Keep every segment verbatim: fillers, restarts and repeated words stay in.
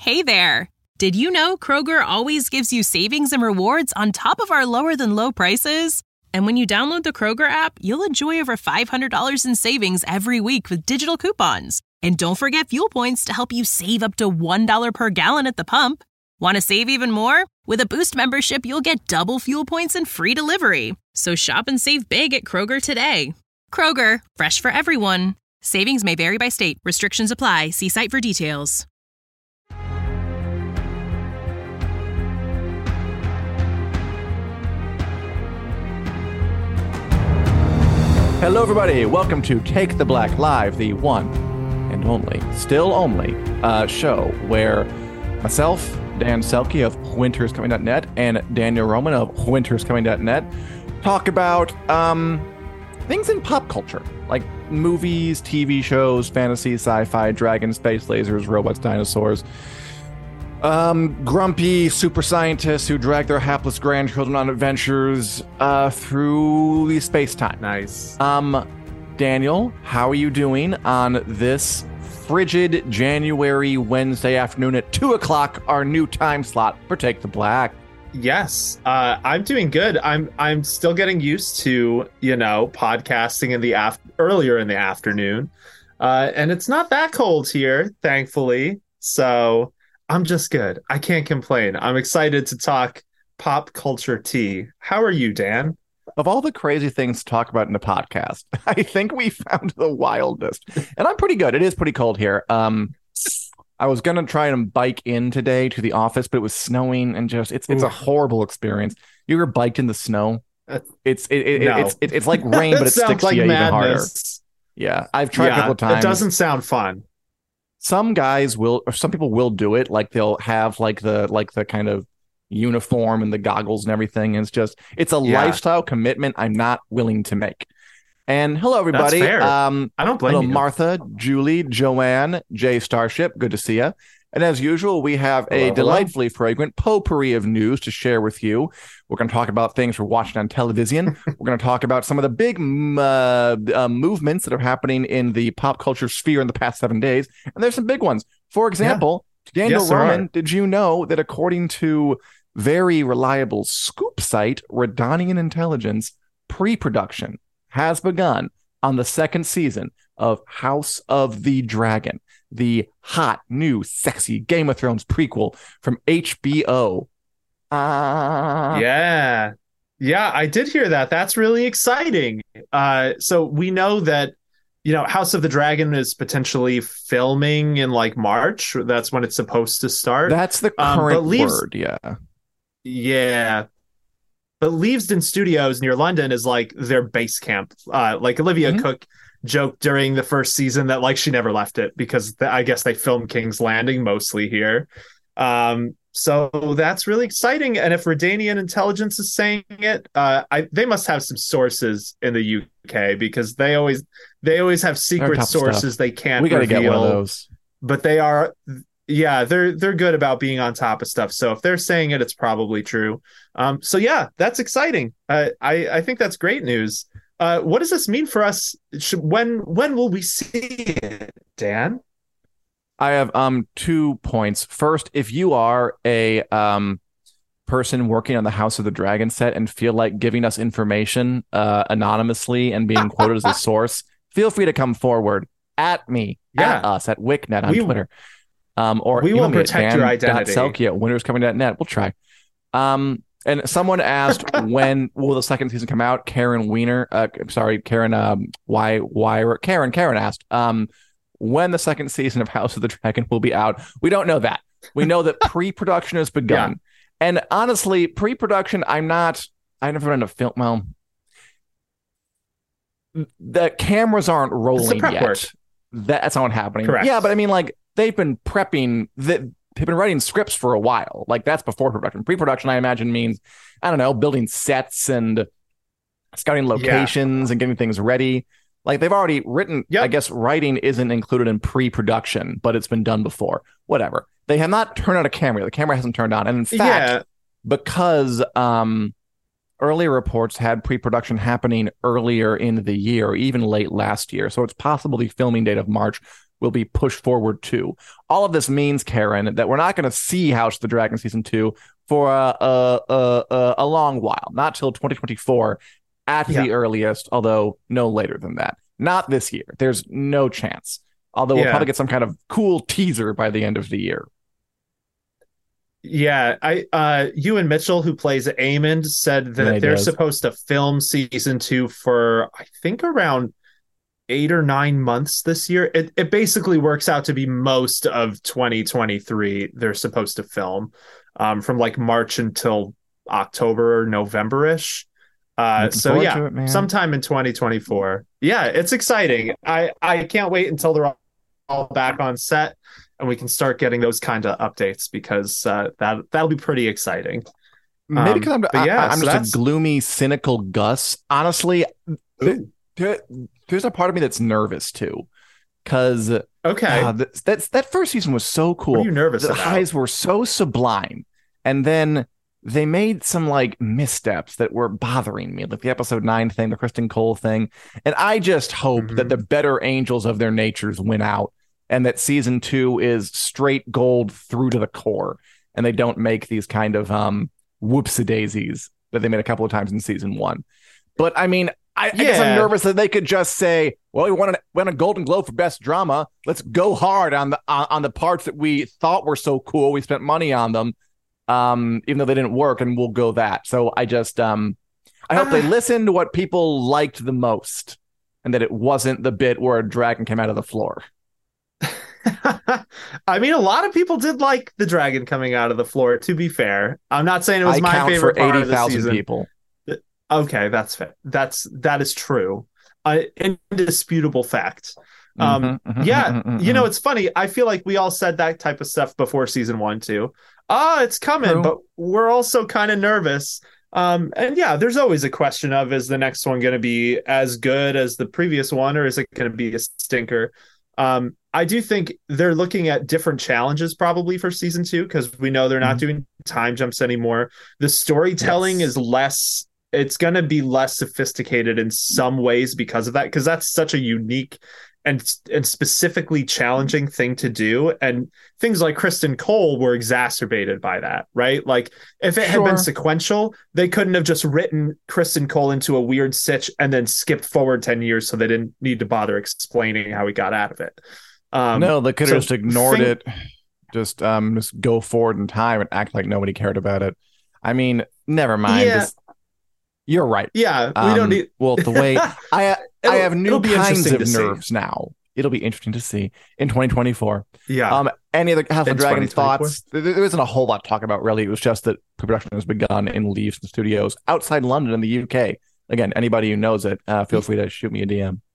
Hey there! Did you know Kroger always gives you savings and rewards on top of our lower-than-low prices? And when you download the Kroger app, you'll enjoy over five hundred dollars in savings every week with digital coupons. And don't forget fuel points to help you save up to one dollar per gallon at the pump. Want to save even more? With a Boost membership, you'll get double fuel points and free delivery. So shop and save big at Kroger today. Kroger, fresh for everyone. Savings may vary by state. Restrictions apply. See site for details. Hello, everybody. Welcome to Take the Black Live, the one and only, still only, uh, show where myself, Dan Selke of Winters Coming dot net, and Daniel Roman of Winters Coming dot net talk about um, things in pop culture, like movies, T V shows, fantasy, sci-fi, dragons, space lasers, robots, dinosaurs, Um, grumpy super scientists who drag their hapless grandchildren on adventures uh, through the space-time. Nice. Um, Daniel, how are you doing on this frigid January Wednesday afternoon at two o'clock, our new time slot for Take the Black? Yes, uh, I'm doing good. I'm I'm still getting used to, you know, podcasting in the af- earlier in the afternoon, uh, and it's not that cold here, thankfully. So I'm just good. I can't complain. I'm excited to talk pop culture tea. How are you, Dan? Of all the crazy things to talk about in a podcast, I think we found the wildest. And I'm pretty good. It is pretty cold here. Um, I was going to try and bike in today to the office, but it was snowing and just, it's it's a horrible experience. You ever biked in the snow? It's it, it, no. it's it, it's like rain, but it sticks like to you madness. even harder. Yeah, I've tried yeah, a couple of times. It doesn't sound fun. Some guys will, or some people will do it. Like they'll have like the like the kind of uniform and the goggles and everything. And it's just, it's a yeah. lifestyle commitment I'm not willing to make. And hello, everybody. That's fair. Um, I don't blame hello, you. Martha, Julie, Joanne, Jay Starship. Good to see you. And as usual, we have hello, a hello. delightfully fragrant potpourri of news to share with you. We're going to talk about things we're watching on television. We're going to talk about some of the big uh, uh, movements that are happening in the pop culture sphere in the past seven days. And there's some big ones. For example, yeah. Daniel yes, Roman, did you know that according to very reliable scoop site, Redanian Intelligence, pre-production has begun on the second season of House of the Dragon, the hot, new, sexy Game of Thrones prequel from H B O. Uh... Yeah. Yeah, I did hear that. That's really exciting. Uh, so we know that, you know, House of the Dragon is potentially filming in like March. That's when it's supposed to start. That's the current um, Leaves... word, yeah. Yeah. But Leavesden Studios near London is like their base camp. Uh, like Olivia mm-hmm. Cook joked during the first season that like she never left it because th- I guess they filmed King's Landing mostly here. Um, so that's really exciting. And if Redanian Intelligence is saying it, uh, I, they must have some sources in the U K because they always they always have secret sources stuff. They can't we gotta reveal. Get one of those. But they are. Yeah, they're they're good about being on top of stuff. So if they're saying it, it's probably true. Um, so yeah, that's exciting. Uh, I I think that's great news. Uh, what does this mean for us? Should, when when will we see it, Dan? I have um two points. First, if you are a um person working on the House of the Dragon set and feel like giving us information uh, anonymously and being quoted as a source, feel free to come forward at me, yeah. at us, at WickNet on we, Twitter. Um, or we will protect your identity. Selke at Winters Coming dot net. We'll try. Um, and someone asked when will the second season come out? Karen Weiner, uh, sorry, Karen. Um, why? Why? Karen. Karen asked. Um, when the second season of House of the Dragon will be out? We don't know that. We know that pre-production has begun. Yeah. And honestly, pre-production, I'm not. I've never been to film. Well, the cameras aren't rolling yet. Work. That's not happening. Correct. Yeah, but I mean, like. They've been prepping, they've been writing scripts for a while. Like, that's before production. Pre-production, I imagine, means, I don't know, building sets and scouting locations yeah. and getting things ready. Like, they've already written, yep. I guess writing isn't included in pre-production, but it's been done before. Whatever. They have not turned on a camera. The camera hasn't turned on. And in fact, yeah. because um, earlier reports had pre-production happening earlier in the year, or even late last year. So it's possible the filming date of March will be pushed forward too. All of this means, Karen, that we're not going to see House of the Dragon season two for a a, a, a long while, not till twenty twenty-four at yeah. the earliest, although no later than that. Not this year. There's no chance. Although we'll yeah. probably get some kind of cool teaser by the end of the year. Yeah, I uh Ewan Mitchell, who plays Aemond, said that yeah, they're does. supposed to film season two for I think around eight or nine months this year. It it basically works out to be most of twenty twenty-three they're supposed to film, um, from like March until October or November-ish. Uh, so yeah, it, sometime in twenty twenty-four. Yeah, it's exciting. I, I can't wait until they're all, all back on set and we can start getting those kind of updates, because uh, that that'll be pretty exciting. Maybe because um, I'm, yeah, I'm so just that's... a gloomy, cynical Gus. Honestly, th- th- there's a part of me that's nervous too, because okay, uh, th- that's that first season was so cool. What are you nervous the about? highs were so sublime, and then they made some like missteps that were bothering me, like the episode nine thing, the Kristen Cole thing. And I just hope mm-hmm. that the better angels of their natures win out, and that season two is straight gold through to the core, and they don't make these kind of um whoopsie daisies that they made a couple of times in season one. But I mean, I, yeah. I guess I'm nervous that they could just say, well, we won a, won a Golden Globe for best drama. Let's go hard on the on, on the parts that we thought were so cool. We spent money on them. Um, even though they didn't work, and we'll go that. So I just, um, I hope uh, they listened to what people liked the most, and that it wasn't the bit where a dragon came out of the floor. I mean, a lot of people did like the dragon coming out of the floor. To be fair, I'm not saying it was I my count favorite for part of the season. People. Okay, that's fair. That's that is true. Uh, indisputable fact. Um, mm-hmm, mm-hmm, yeah, mm-hmm, you know, it's funny. I feel like we all said that type of stuff before season one too. Ah, oh, it's coming, True. But we're also kind of nervous. Um, and yeah, there's always a question of, is the next one going to be as good as the previous one, or is it going to be a stinker? Um, I do think they're looking at different challenges probably for season two, because we know they're not mm-hmm. doing time jumps anymore. The storytelling yes. is less, it's going to be less sophisticated in some ways because of that, because that's such a unique and and specifically challenging thing to do, and things like Kristen Cole were exacerbated by that, right? Like if it sure. had been sequential, they couldn't have just written Kristen Cole into a weird sitch and then skipped forward ten years, so they didn't need to bother explaining how he got out of it. Um, no, they could have so just ignored think, it, just um, just go forward in time and act like nobody cared about it. I mean, never mind. Yeah. This, you're right. Yeah, we um, don't need. Well, the way I I have new kinds of nerves see. now. It'll be interesting to see in twenty twenty-four. Yeah. Um. Any other House of Dragon thoughts? There, there isn't a whole lot to talk about, really. It was just that pre-production has begun in Leavesden Studios outside London in the U K. Again, anybody who knows it, uh, feel free to shoot me a D M.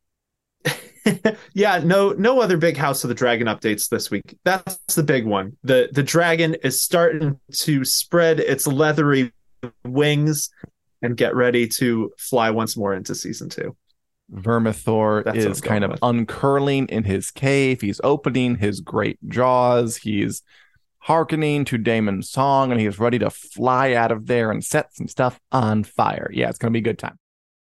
Yeah, no, no other big House of the Dragon updates this week. That's the big one. The the dragon is starting to spread its leathery wings and get ready to fly once more into season two. Vermithor That's is kind of with. uncurling in his cave. He's opening his great jaws. He's hearkening to Daemon's song, and he's ready to fly out of there and set some stuff on fire. Yeah, it's going to be a good time.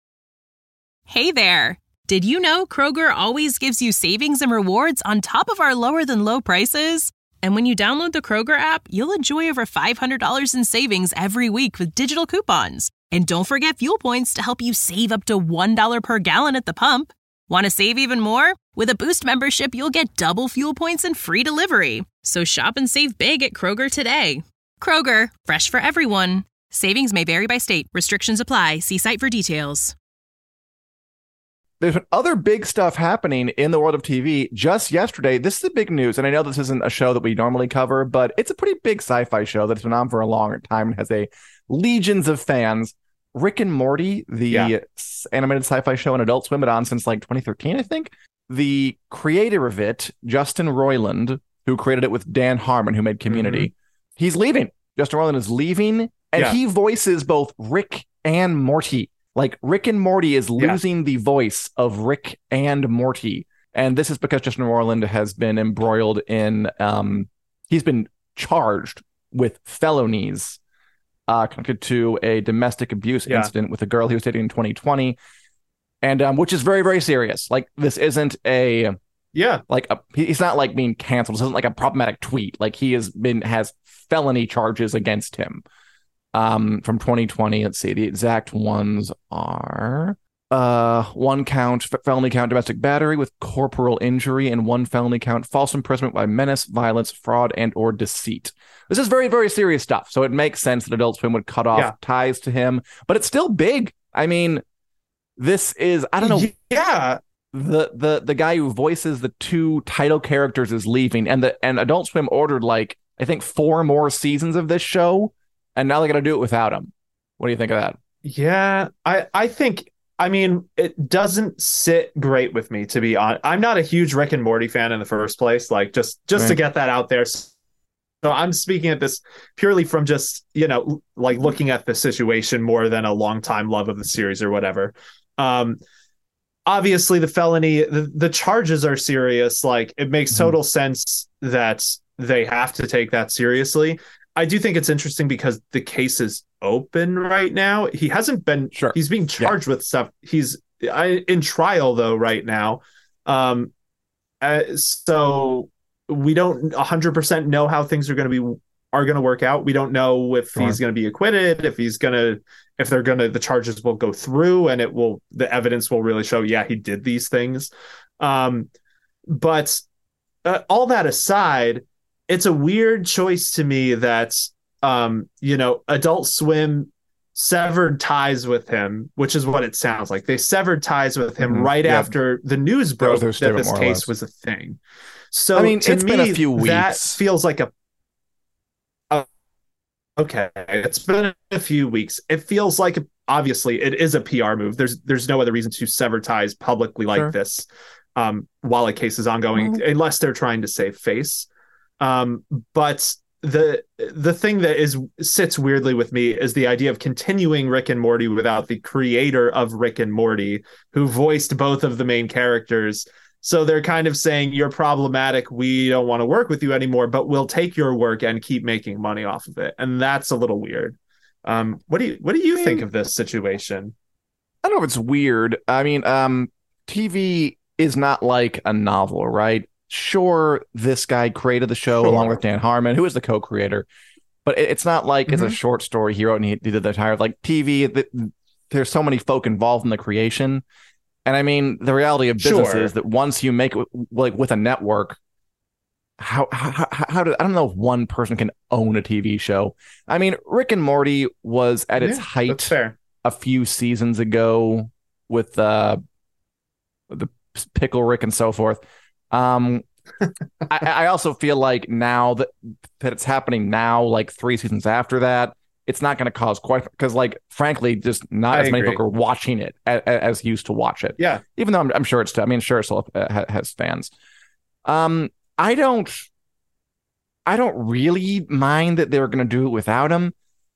Hey there. Did you know Kroger always gives you savings and rewards on top of our lower than low prices? And when you download the Kroger app, you'll enjoy over five hundred dollars in savings every week with digital coupons. And don't forget fuel points to help you save up to one dollar per gallon at the pump. Want to save even more? With a Boost membership, you'll get double fuel points and free delivery. So shop and save big at Kroger today. Kroger, fresh for everyone. Savings may vary by state. Restrictions apply. See site for details. There's been other big stuff happening in the world of T V. Just yesterday, this is the big news, and I know this isn't a show that we normally cover, but it's a pretty big sci-fi show that's been on for a long time and has a legions of fans. Rick and Morty, the yeah. animated sci-fi show on Adult Swim, been on since like twenty thirteen, I think. The creator of it, Justin Roiland, who created it with Dan Harmon, who made Community, mm-hmm. he's leaving. Justin Roiland is leaving, and yeah. he voices both Rick and Morty. Like, Rick and Morty is losing yeah. the voice of Rick and Morty. And this is because Justin Roiland has been embroiled in, um, he's been charged with felonies uh, connected to a domestic abuse yeah. incident with a girl he was dating in twenty twenty. And um, which is very, very serious. Like, this isn't a Yeah. Like a, he's not like being canceled. This isn't like a problematic tweet. Like he has been has felony charges against him. Um, from twenty twenty. Let's see. The exact ones are uh one count felony count domestic battery with corporal injury, and one felony count false imprisonment by menace, violence, fraud, and or deceit. This is very, very serious stuff. So it makes sense that Adult Swim would cut off Yeah. ties to him, but it's still big. I mean, this is I don't know. Yeah. The the the guy who voices the two title characters is leaving, and the and Adult Swim ordered like I think four more seasons of this show, and now they're gonna do it without him. What do you think of that? Yeah. I, I think, I mean, it doesn't sit great with me, to be honest. I'm not a huge Rick and Morty fan in the first place. Like, just just Right. to get that out there. So I'm speaking at this purely from just, you know, like looking at the situation more than a long time love of the series or whatever. Um, obviously, the felony, the, the charges are serious. Like, it makes Mhm. total sense that they have to take that seriously. I do think it's interesting because the case is open right now. He hasn't been, Sure. he's being charged with stuff. He's I, in trial, though, right now. Um, uh, so we don't one hundred percent know how things are going to be are going to work out. We don't know if Sure. he's going to be acquitted, if he's going to if they're going to the charges will go through, and it will the evidence will really show, yeah, he did these things. Um, but uh, all that aside, it's a weird choice to me that um, you know, Adult Swim severed ties with him, which is what it sounds like. They severed ties with him Mhm. right Yeah. after the news That was broke their that statement, this more or case less. was a thing. So I mean, to it's me, been a few that weeks. feels like a okay. It's been a few weeks. It feels like obviously it is a P R move. There's there's no other reason to sever ties publicly like Sure. this um, while a case is ongoing, Mhm. unless they're trying to save face. Um, but the the thing that is sits weirdly with me is the idea of continuing Rick and Morty without the creator of Rick and Morty, who voiced both of the main characters. So they're kind of saying, you're problematic, we don't want to work with you anymore, but we'll take your work and keep making money off of it. And that's a little weird. Um, what do you what do you I mean, think of this situation? I don't know if it's weird. I mean, um, T V is not like a novel, right? Sure, this guy created the show Sure. along with Dan Harmon, who is the co-creator, but it, it's not like it's a Mhm. short story he wrote and he, he did the entire like T V. th- There's so many folk involved in the creation, and I mean, the reality of business Sure. is that once you make it with- like with a network, how how how, how do I don't know if one person can own a T V show. I mean, Rick and Morty was at its Yeah, height that's fair. a few seasons ago with uh the Pickle Rick and so forth. Um, I, I also feel like now that that it's happening now, like three seasons after that, it's not going to cause quite because, like, frankly, just not I as many agree. people are watching it as, as used to watch it. Yeah. Even though I'm, I'm sure it's, I mean, sure, it still ha- has fans. Um, I don't, I don't really mind that they were going to do it without him.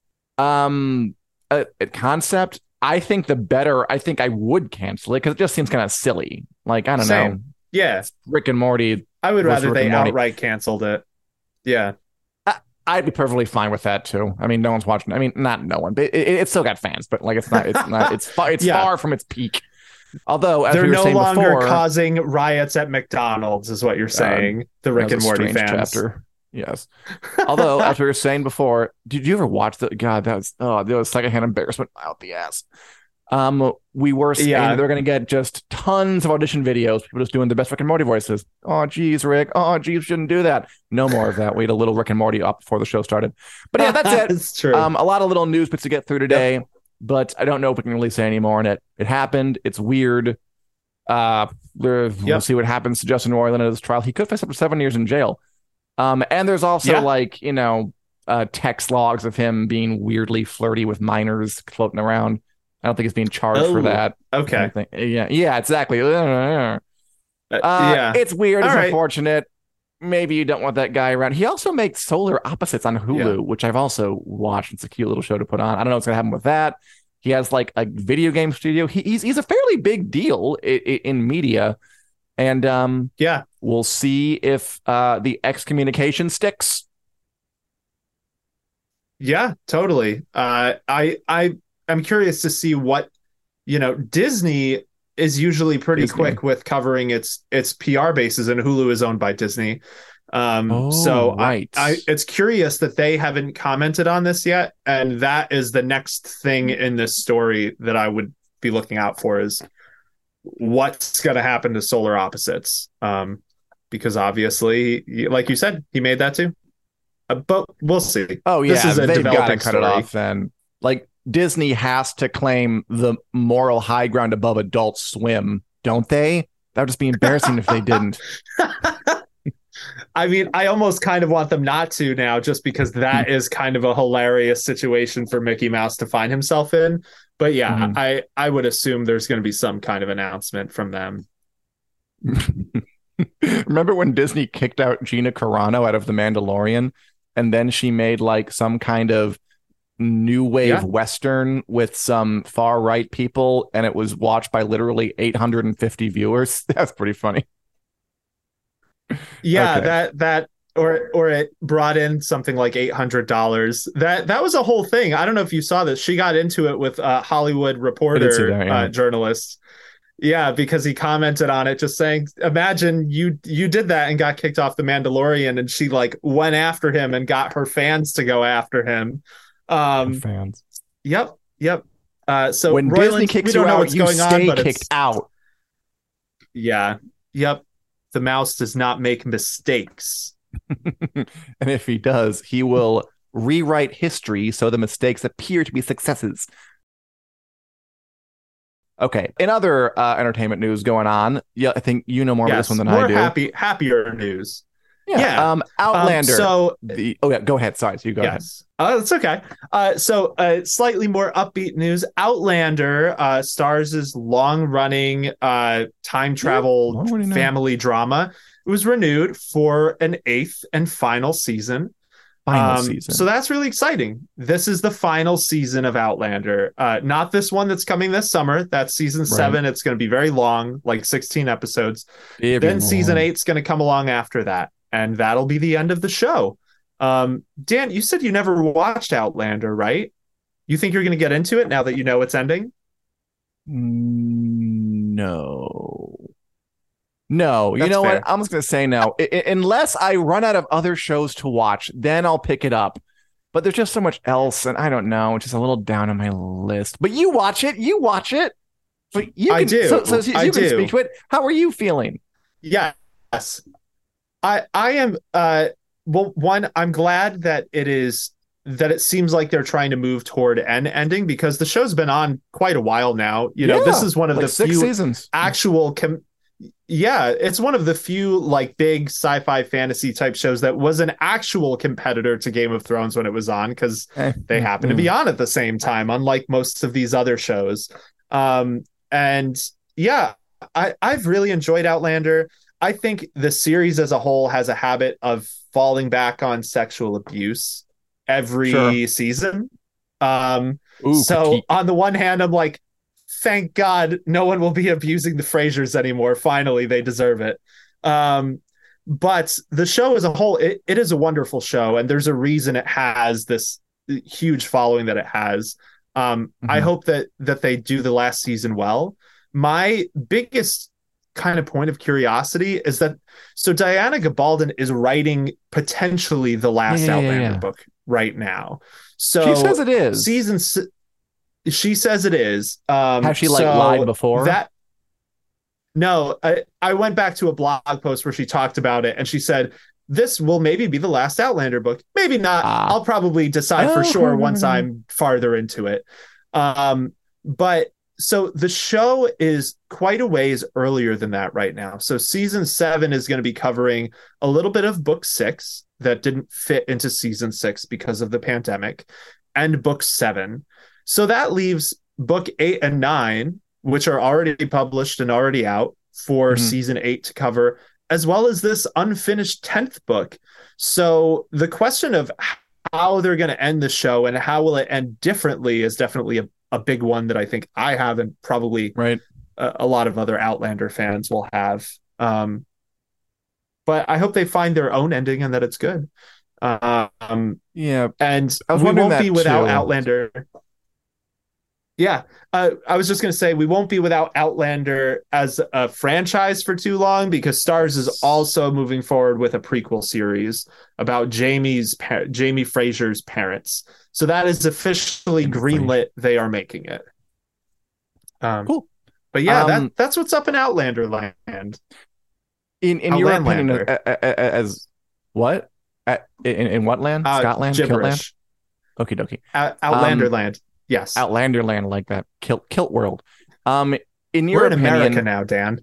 Um, a, a concept. I think the better. I think I would cancel it because it just seems kind of silly. Like I don't know, Same. Yeah. Rick and Morty. I would versus rather Rick they and Morty. outright canceled it. Yeah. I'd be perfectly fine with that too. I mean, no one's watching. I mean, not no one, but it, it, it's still got fans. But like, it's not. It's not. It's far. It's Yeah. far from its peak. Although, as They're we were no saying longer before, causing riots at McDonald's, is what you're saying. the that Rick was and a Morty strange fans. chapter. Yes. Although, as we were saying before, did you ever watch the? God, that was oh, that was secondhand embarrassment out the ass. Um, we were saying Yeah. they're going to get just tons of audition videos, people just doing the best Rick and Morty voices. Oh, geez, Rick. Oh, geez, shouldn't do that. No more of that. We had a little Rick and Morty up before the show started. But yeah, that's it. It's true. Um, a lot of little news bits to get through today, but I don't know if we can really say any more on it. It happened. It's weird. Uh, we're- we'll Yep. see what happens to Justin Roiland at his trial. He could face up to seven years in jail. Um, and there's also Yeah. like, you know, uh, text logs of him being weirdly flirty with minors floating around. I don't think he's being charged for Oh, that. okay. I think- Yeah, yeah, exactly. Uh, Uh, yeah. It's weird. All It's right. unfortunate. Maybe you don't want that guy around. He also makes Solar Opposites on Hulu, Yeah. which I've also watched. It's a cute little show to put on. I don't know what's gonna happen with that. He has like a video game studio. He, he's he's a fairly big deal in, in media, and um, Yeah. we'll see if uh the excommunication sticks. Yeah, totally. Uh, I I I'm curious to see what, you know, Disney is usually pretty Disney. quick with covering its its P R bases, and Hulu is owned by Disney. Um, Oh, so right. I, I, it's curious that they haven't commented on this yet, and that is the next thing in this story that I would be looking out for is what's going to happen to Solar Opposites. Um, because obviously, like you said, he made that too. Uh, but we'll see. Oh yeah, This is a they've got to developing cut it story. off. And like Disney has to claim the moral high ground above Adult Swim, don't they? That would just be embarrassing if they didn't. I mean, I almost kind of want them not to now, just because that is kind of a hilarious situation for Mickey Mouse to find himself in. But yeah, Mhm. I, I would assume there's going to be some kind of announcement from them. Remember when Disney kicked out Gina Carano out of The Mandalorian, and then she made like some kind of new wave Yeah. Western with some far right people, and it was watched by literally eight hundred fifty viewers? That's pretty funny. Yeah, Okay. that that or or it brought in something like eight hundred dollars. That that was a whole thing. I don't know if you saw this. She got into it with a Hollywood Reporter that, yeah. uh, journalist. Yeah, because he commented on it, just saying, "Imagine you you did that and got kicked off The Mandalorian," and she like went after him and got her fans to go after him. Um, Fans. Yep, yep. Uh, so When Roiland, Disney we kicks don't you know out, what's you going stay on, but kicked it's, out. yeah, yep. The mouse does not make mistakes. And if he does, he will rewrite history so the mistakes appear to be successes. Okay. In other uh, entertainment news going on, yeah, I think you know more about Yes, this one than more I do. happy, happier news. Yeah. yeah. Um, Outlander. Um, so the oh yeah, go ahead. Sorry, so you go ahead. yes, uh, it's okay. Uh, so uh, slightly more upbeat news. Outlander uh, stars as long-running uh, time travel long-running now. family drama. It was renewed for an eighth and final season. Final Um, season. So that's really exciting. This is the final season of Outlander. Uh, not this one that's coming this summer. That's season seven. It's going to be very long, like sixteen episodes. Very Then season long. eight's going to come along after that, and that'll be the end of the show. Um, Dan, you said you never watched Outlander, right? You think you're going to get into it now that you know it's ending? No. No, you That's know fair. what? I'm just going to say no. I- I- unless I run out of other shows to watch, then I'll pick it up. But there's just so much else, and I don't know. It's just a little down on my list. But you watch it. You watch it. So you I can, do. So, so you I can do. speak to it. How are you feeling? Yes. I I am uh well one I'm glad that it is that it seems like they're trying to move toward an ending, because the show's been on quite a while now. You know, Yeah, this is one of like the six few seasons. actual com- yeah, it's one of the few like big sci-fi fantasy type shows that was an actual competitor to Game of Thrones when it was on, because Eh, they mm, happen to mm. be on at the same time, unlike most of these other shows. Um, and yeah, I, I've really enjoyed Outlander. I think the series as a whole has a habit of falling back on sexual abuse every Sure. season. Um, Ooh, so critique. on the one hand, I'm like, thank God no one will be abusing the Frasers anymore. Finally, they deserve it. Um, but the show as a whole, it, it is a wonderful show, and there's a reason it has this huge following that it has. Um, I Mhm. hope that that they do the last season well. My biggest kind of point of curiosity is that so Diana Gabaldon is writing potentially the last Yeah, yeah, Outlander yeah. book right now. So She says it is. season s- she says it is. Um, Has she like so lied before? That no, I, I went back to a blog post where she talked about it, and she said this will maybe be the last Outlander book. Maybe not. Ah. I'll probably decide for Oh, sure hmm, once hmm, hmm. I'm farther into it. Um, but so the show is quite a ways earlier than that right now. So season seven is going to be covering a little bit of book six that didn't fit into season six because of the pandemic, and book seven. So that leaves book eight and nine, which are already published and already out, for Mhm. season eight to cover, as well as this unfinished tenth book. So the question of how they're going to end the show and how will it end differently is definitely a, a big one that I think I have, and probably Right. a, a lot of other Outlander fans will have. Um, but I hope they find their own ending and that it's good. Um, Yeah. and I was we wondering won't that be without too. Outlander. Yeah, uh, I was just going to say we won't be without Outlander as a franchise for too long because Stars is also moving forward with a prequel series about Jamie's par- Jamie Fraser's parents. So that is officially greenlit. They are making it. Um, Cool. But yeah, Um, that that's what's up in Outlander land. In in your opinion, Outlander. a- a- a- as what? At, in, in what land? Uh, Scotland? Kiltland? gibberish. Okie dokie. Out- Outlander Um, land. Yes. Outlander land, like that. Kilt Kilt world. Um, in your We're in opinion, America now, Dan.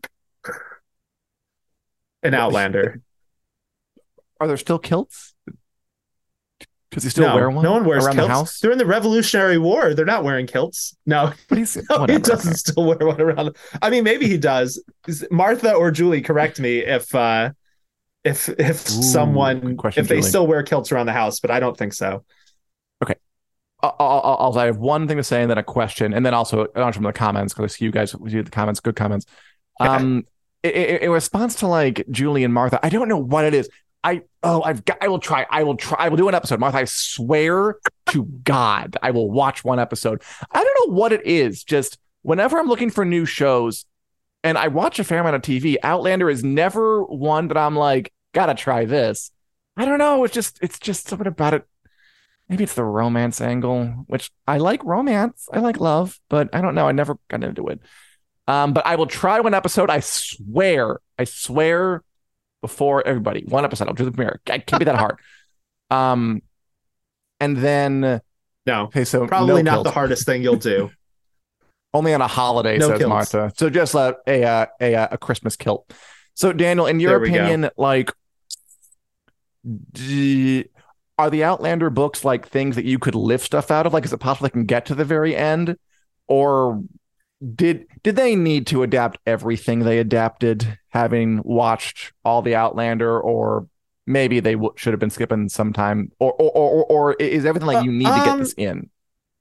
In Outlander. are there still kilts? Does he still no, wear one? no one wears around kilts. the house? They're in the Revolutionary War. They're not wearing kilts. No, But he's, no he whatever, doesn't okay. still wear one around. I mean, maybe he does. Martha or Julie, correct me if uh, if if Ooh, someone good question, if they Julie. still wear kilts around the house, but I don't think so. I'll, I'll, I'll, I have one thing to say and then a question, and then also a bunch from the comments because I see you guys do the comments, good comments. Okay. Um, in, in response to like Julie and Martha, I don't know what it is. I oh I've got I will try I will try I will do an episode. Martha, I swear to God, I will watch one episode. I don't know what it is. Just whenever I'm looking for new shows, and I watch a fair amount of T V, Outlander is never one that I'm like gotta try this. I don't know. It's just it's just something about it. Maybe it's the romance angle, which I like romance. I like love, but I don't know. I never got into it. Um, but I will try one episode. I swear. I swear before everybody. One episode. I'll do the premiere. It can't be that hard. Um, and then No, okay, so probably no not kilts. the hardest thing you'll do. Only on a holiday, No says kilts. Martha. So just a a a, a, a Christmas kilt. So Daniel, in your There we go. opinion, like, d- are the Outlander books like things that you could lift stuff out of? Like, is it possible they can get to the very end, or did did they need to adapt everything they adapted, having watched all the Outlander, or maybe they w- should have been skipping some time, or or or, or is everything like you need to get Um, this in?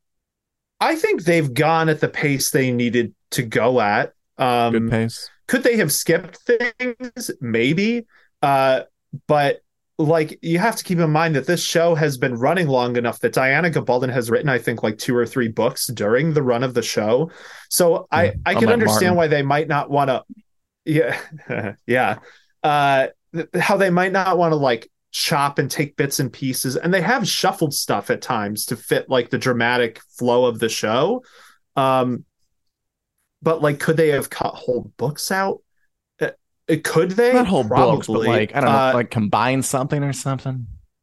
I think they've gone at the pace they needed to go at. Um, Good pace. Could they have skipped things? Maybe. Uh, but like you have to keep in mind that this show has been running long enough that Diana Gabaldon has written, I think, like two or three books during the run of the show. So I, Yeah, I can unlike understand Martin. why they might not want to, yeah, yeah, uh, th- how they might not want to like chop and take bits and pieces. And they have shuffled stuff at times to fit like the dramatic flow of the show. Um, but like, could they have cut whole books out? Uh, Could they? Not whole Probably. books, but like I don't know, Uh, like combine something or something.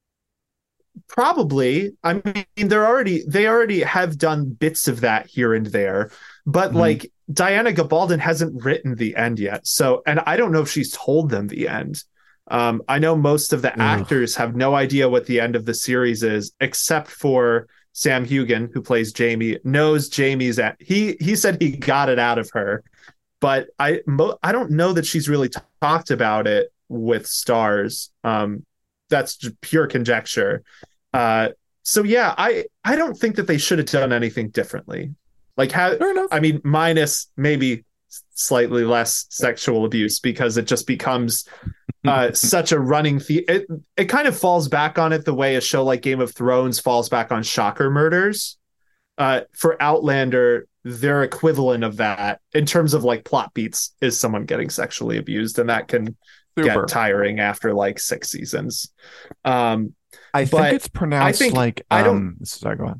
Probably. I mean, they're already they already have done bits of that here and there, but Mhm. like Diana Gabaldon hasn't written the end yet. So, and I don't know if she's told them the end. Um, I know most of the Ugh. actors have no idea what the end of the series is, except for Sam Hugan, who plays Jamie, knows Jamie's at. He he said he got it out of her, but I mo- I don't know that she's really t- talked about it with Stars. Um, that's just pure conjecture. Uh, so yeah, I I don't think that they should have done anything differently. Like how Fair enough. I mean, minus maybe slightly less sexual abuse because it just becomes uh, such a running the it it kind of falls back on it the way a show like Game of Thrones falls back on shocker murders. Uh, for Outlander, their equivalent of that in terms of like plot beats is someone getting sexually abused, and that can Super. get tiring after like six seasons. Um, I think but it's pronounced think- like I don't- um sorry, go on.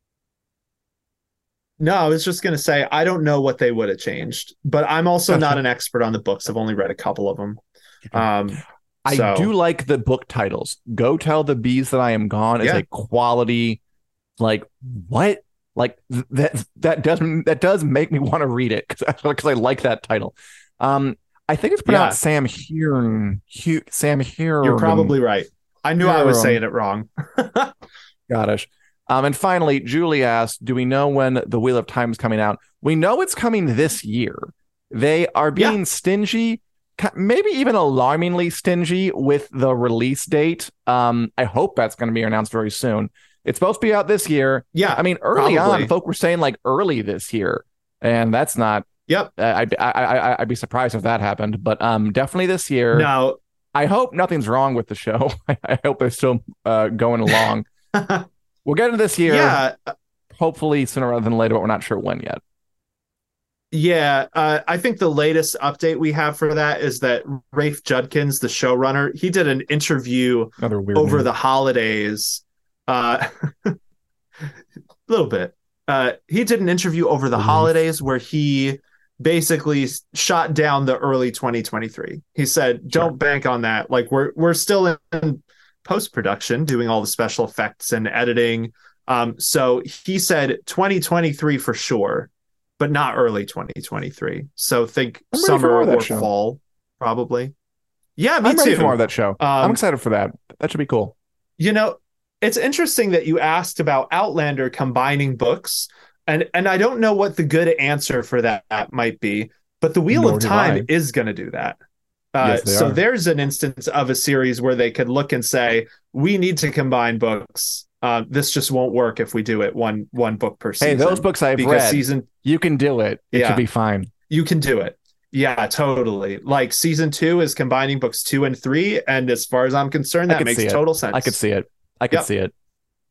No, I was just going to say, I don't know what they would have changed, but I'm also Gotcha. not an expert on the books. I've only read a couple of them. Um, I so- do like the book titles. Go Tell the Bees That I Am Gone is Yeah. a quality, like what? Like th- that that does that does make me want to read it because because I like that title. Um, I think it's pronounced Sam Hearn. Hu- Sam Hearn. You're probably right. I knew I was Yeah. saying it wrong. Gosh. Um, and finally, Julie asked, do we know when The Wheel of Time is coming out? We know it's coming this year. They are being Yeah. stingy, ca- maybe even alarmingly stingy with the release date. Um, I hope that's going to be announced very soon. It's supposed to be out this year. Yeah. I mean, early probably. on, folk were saying like early this year, and that's not. Yep. Uh, I'd, I, I, I'd be surprised if that happened, but um, definitely this year. Now, I hope nothing's wrong with the show. I hope they're still uh, going along. We'll get into this year. yeah. hopefully sooner rather than later, but we're not sure when yet. Yeah, uh, I think the latest update we have for that is that Rafe Judkins, the showrunner, he did an interview Another weird over name. the holidays. A uh, little bit. Uh, he did an interview over the Rafe. holidays where he basically shot down the early twenty twenty-three. He said, "Don't Sure. bank on that. Like we're we're still in post production, doing all the special effects and editing." Um, so he said twenty twenty-three for sure, but not early twenty twenty-three. So think I'm ready for more summer of that or show. fall, probably. Yeah, me I'm too. ready for more of that show. I'm Um, excited for that. That should be cool. You know, it's interesting that you asked about Outlander combining books, and and I don't know what the good answer for that might be, but the Wheel Nor of do Time I. is going to do that. Uh, Yes, they so are. there's an instance of a series where they could look and say, we need to combine books. Uh, this just won't work if we do it one one book per Hey, season. those books I've because read, season you can do it. It Yeah. should be fine. you can do it. Yeah, totally. Like season two is combining books two and three, and as far as I'm concerned, I that could makes see it. total sense. I could see it. I could Yep. see it.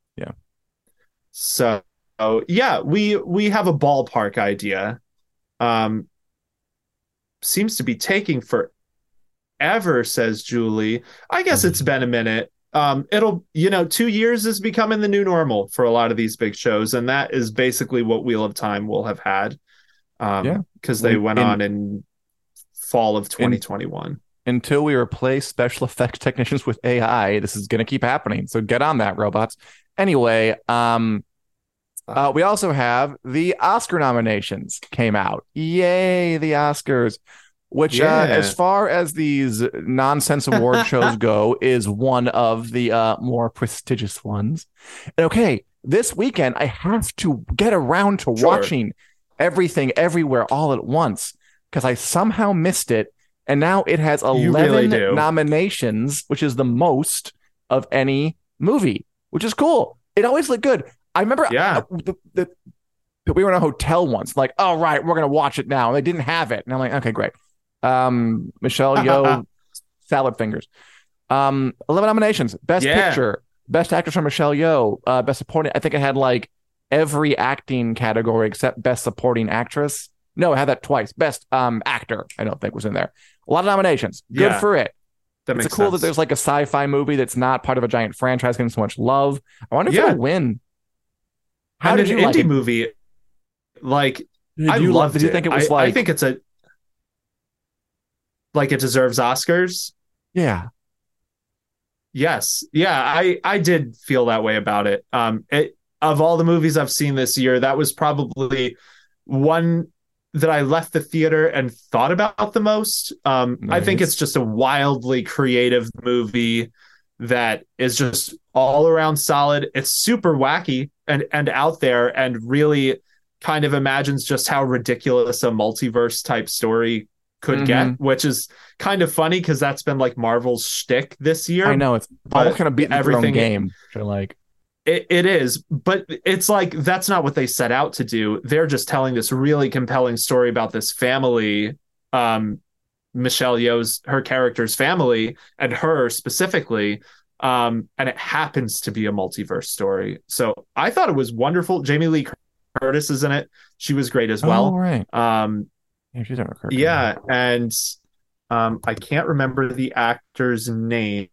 So yeah, we we have a ballpark idea. Um, seems to be taking forever, says Julie. I guess it's been a minute. Um, it'll you know, two years is becoming the new normal for a lot of these big shows, and that is basically what Wheel of Time will have had. Um, Yeah. because they In- went in- on in fall of twenty twenty-one. Until we replace special effects technicians with A I, this is going to keep happening. So get on that, robots. Anyway, um, uh, we also have the Oscar nominations came out. Yay, the Oscars, which, Yeah. uh, as far as these nonsense award shows go, is one of the uh, more prestigious ones. And okay, this weekend, I have to get around to Sure. watching Everything Everywhere All at Once because I somehow missed it. And now it has You eleven really do. nominations, which is the most of any movie, which is cool. It always looked good. I remember Yeah. uh, the, the, the- we were in a hotel once, like, oh, right, we're going to watch it now. And they didn't have it. And I'm like, okay, great. Um, Michelle Yeoh, salad fingers. Um, eleven nominations. Best Yeah. Picture, Best Actress from Michelle Yeoh, uh, Best Supporting. I think it had like every acting category except Best Supporting Actress. No, it had that twice. Best um actor, I don't think was in there. A lot of nominations. Good Yeah. for it. That It's makes cool sense. that there's like a sci-fi movie that's not part of a giant franchise getting so much love. I wonder if Yeah. it'll win. How and did an you indie like it? movie, like Did I you loved Did you think it was I, like? I think it's a like it deserves Oscars. yeah. Yes. Yeah, I I did feel that way about it. Um it of all the movies I've seen this year, that was probably one that I left the theater and thought about the most. Um I think Nice. it's just a wildly creative movie that is just all around solid. It's super wacky and and out there and really kind of imagines just how ridiculous a multiverse type story could Mhm. get, which is kind of funny because that's been like Marvel's shtick this year. I know it's but almost kind of beating everything everything- game. Which I like. It, it is, but it's like that's not what they set out to do. They're just telling this really compelling story about this family, um, Michelle Yeoh's her character's family and her specifically, um, and it happens to be a multiverse story. So I thought it was wonderful. Jamie Lee Curtis is in it; she was great as Oh, well. right. Um, Yeah, she's never occurred. yeah, and um, I can't remember the actor's name,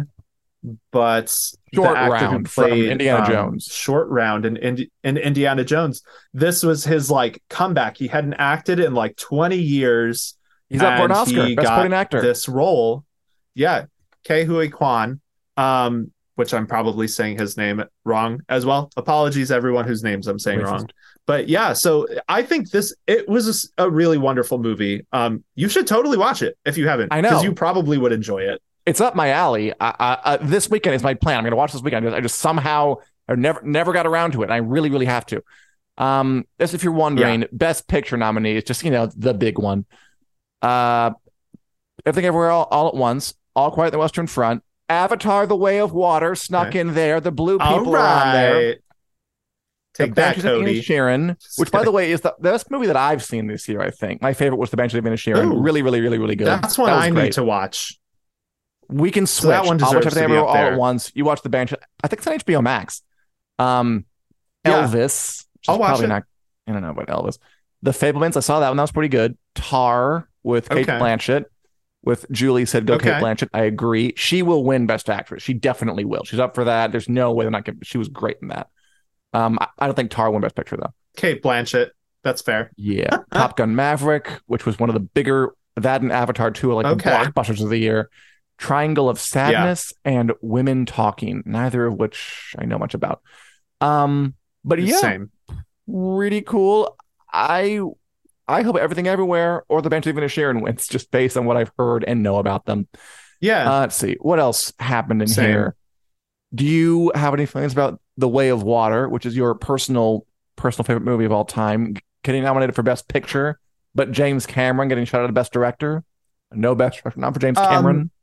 but Short the actor Round who from played, Indiana um, Jones. Short Round in, in in Indiana Jones. This was his like comeback. He hadn't acted in like twenty years. He's up for an and Oscar. he Best got Supporting Actor. This role, yeah, Ke Huy Quan, um, which I'm probably saying his name wrong as well. Apologies, everyone whose names I'm saying Racist. wrong. But yeah, so I think this it was a s- a, really wonderful movie. Um, you should totally watch it if you haven't. I know. because you probably would enjoy it. It's up my alley. I, I, uh, this weekend is my plan. I'm going to watch this weekend. I just, I just somehow I never never got around to it. And I really really have to. Um, as if you're wondering, Best Picture nominee is just you know the big one. Uh, Everything Everywhere All, All at Once, All Quiet on the Western Front, Avatar: The Way of Water snuck Okay. in there. The blue All people are on there. right, The take that, Banshees of Cody. Inisherin, which by the way is the best movie that I've seen this year. I think my favorite was The Banshees of Inisherin. Ooh. Really, really, really, really good. That's one That was I great. need to watch. We can switch. So that one I'll watch deserves Everything to be Everywhere up all there. at once. You watch The Banshee. I think it's on H B O Max. Um, Yeah. Elvis, which is I'll watch probably it. not. I don't know about Elvis. The Fablemans, I saw that one. That was pretty good. Tar with Kate Okay. Blanchett. With Julie said, go Kate Okay. Blanchett. I agree. She will win Best Actress. She definitely will. She's up for that. There's no way they're not going to. She was great in that. Um, I, I don't think Tar won Best Picture, though. Kate Blanchett. That's fair. Yeah. Top Gun Maverick, which was one of the bigger, that and Avatar two are like Okay. the blockbusters of the year. Triangle of Sadness and Women Talking, neither of which I know much about. Um, but yeah, Same. really cool. I I hope Everything Everywhere or The Banshees of Inisherin wins, just based on what I've heard and know about them. Yeah. Uh, let's see what else happened in Same. here. Do you have any feelings about The Way of Water, which is your personal personal favorite movie of all time, getting nominated for Best Picture, but James Cameron getting shot at Best Director? No Best Director, not for James Cameron. Um,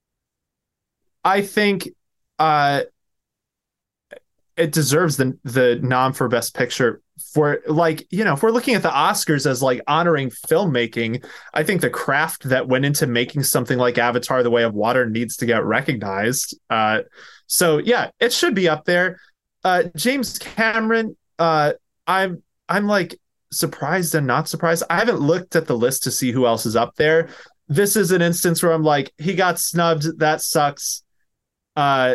I think uh, it deserves the the nom for Best Picture. For like, you know, if we're looking at the Oscars as like honoring filmmaking, I think the craft that went into making something like Avatar: The Way of Water needs to get recognized. Uh, so yeah, it should be up there. Uh, James Cameron, uh, I'm I'm like surprised and not surprised. I haven't looked at the list to see who else is up there. This is an instance where I'm like, he got snubbed. That sucks. Uh,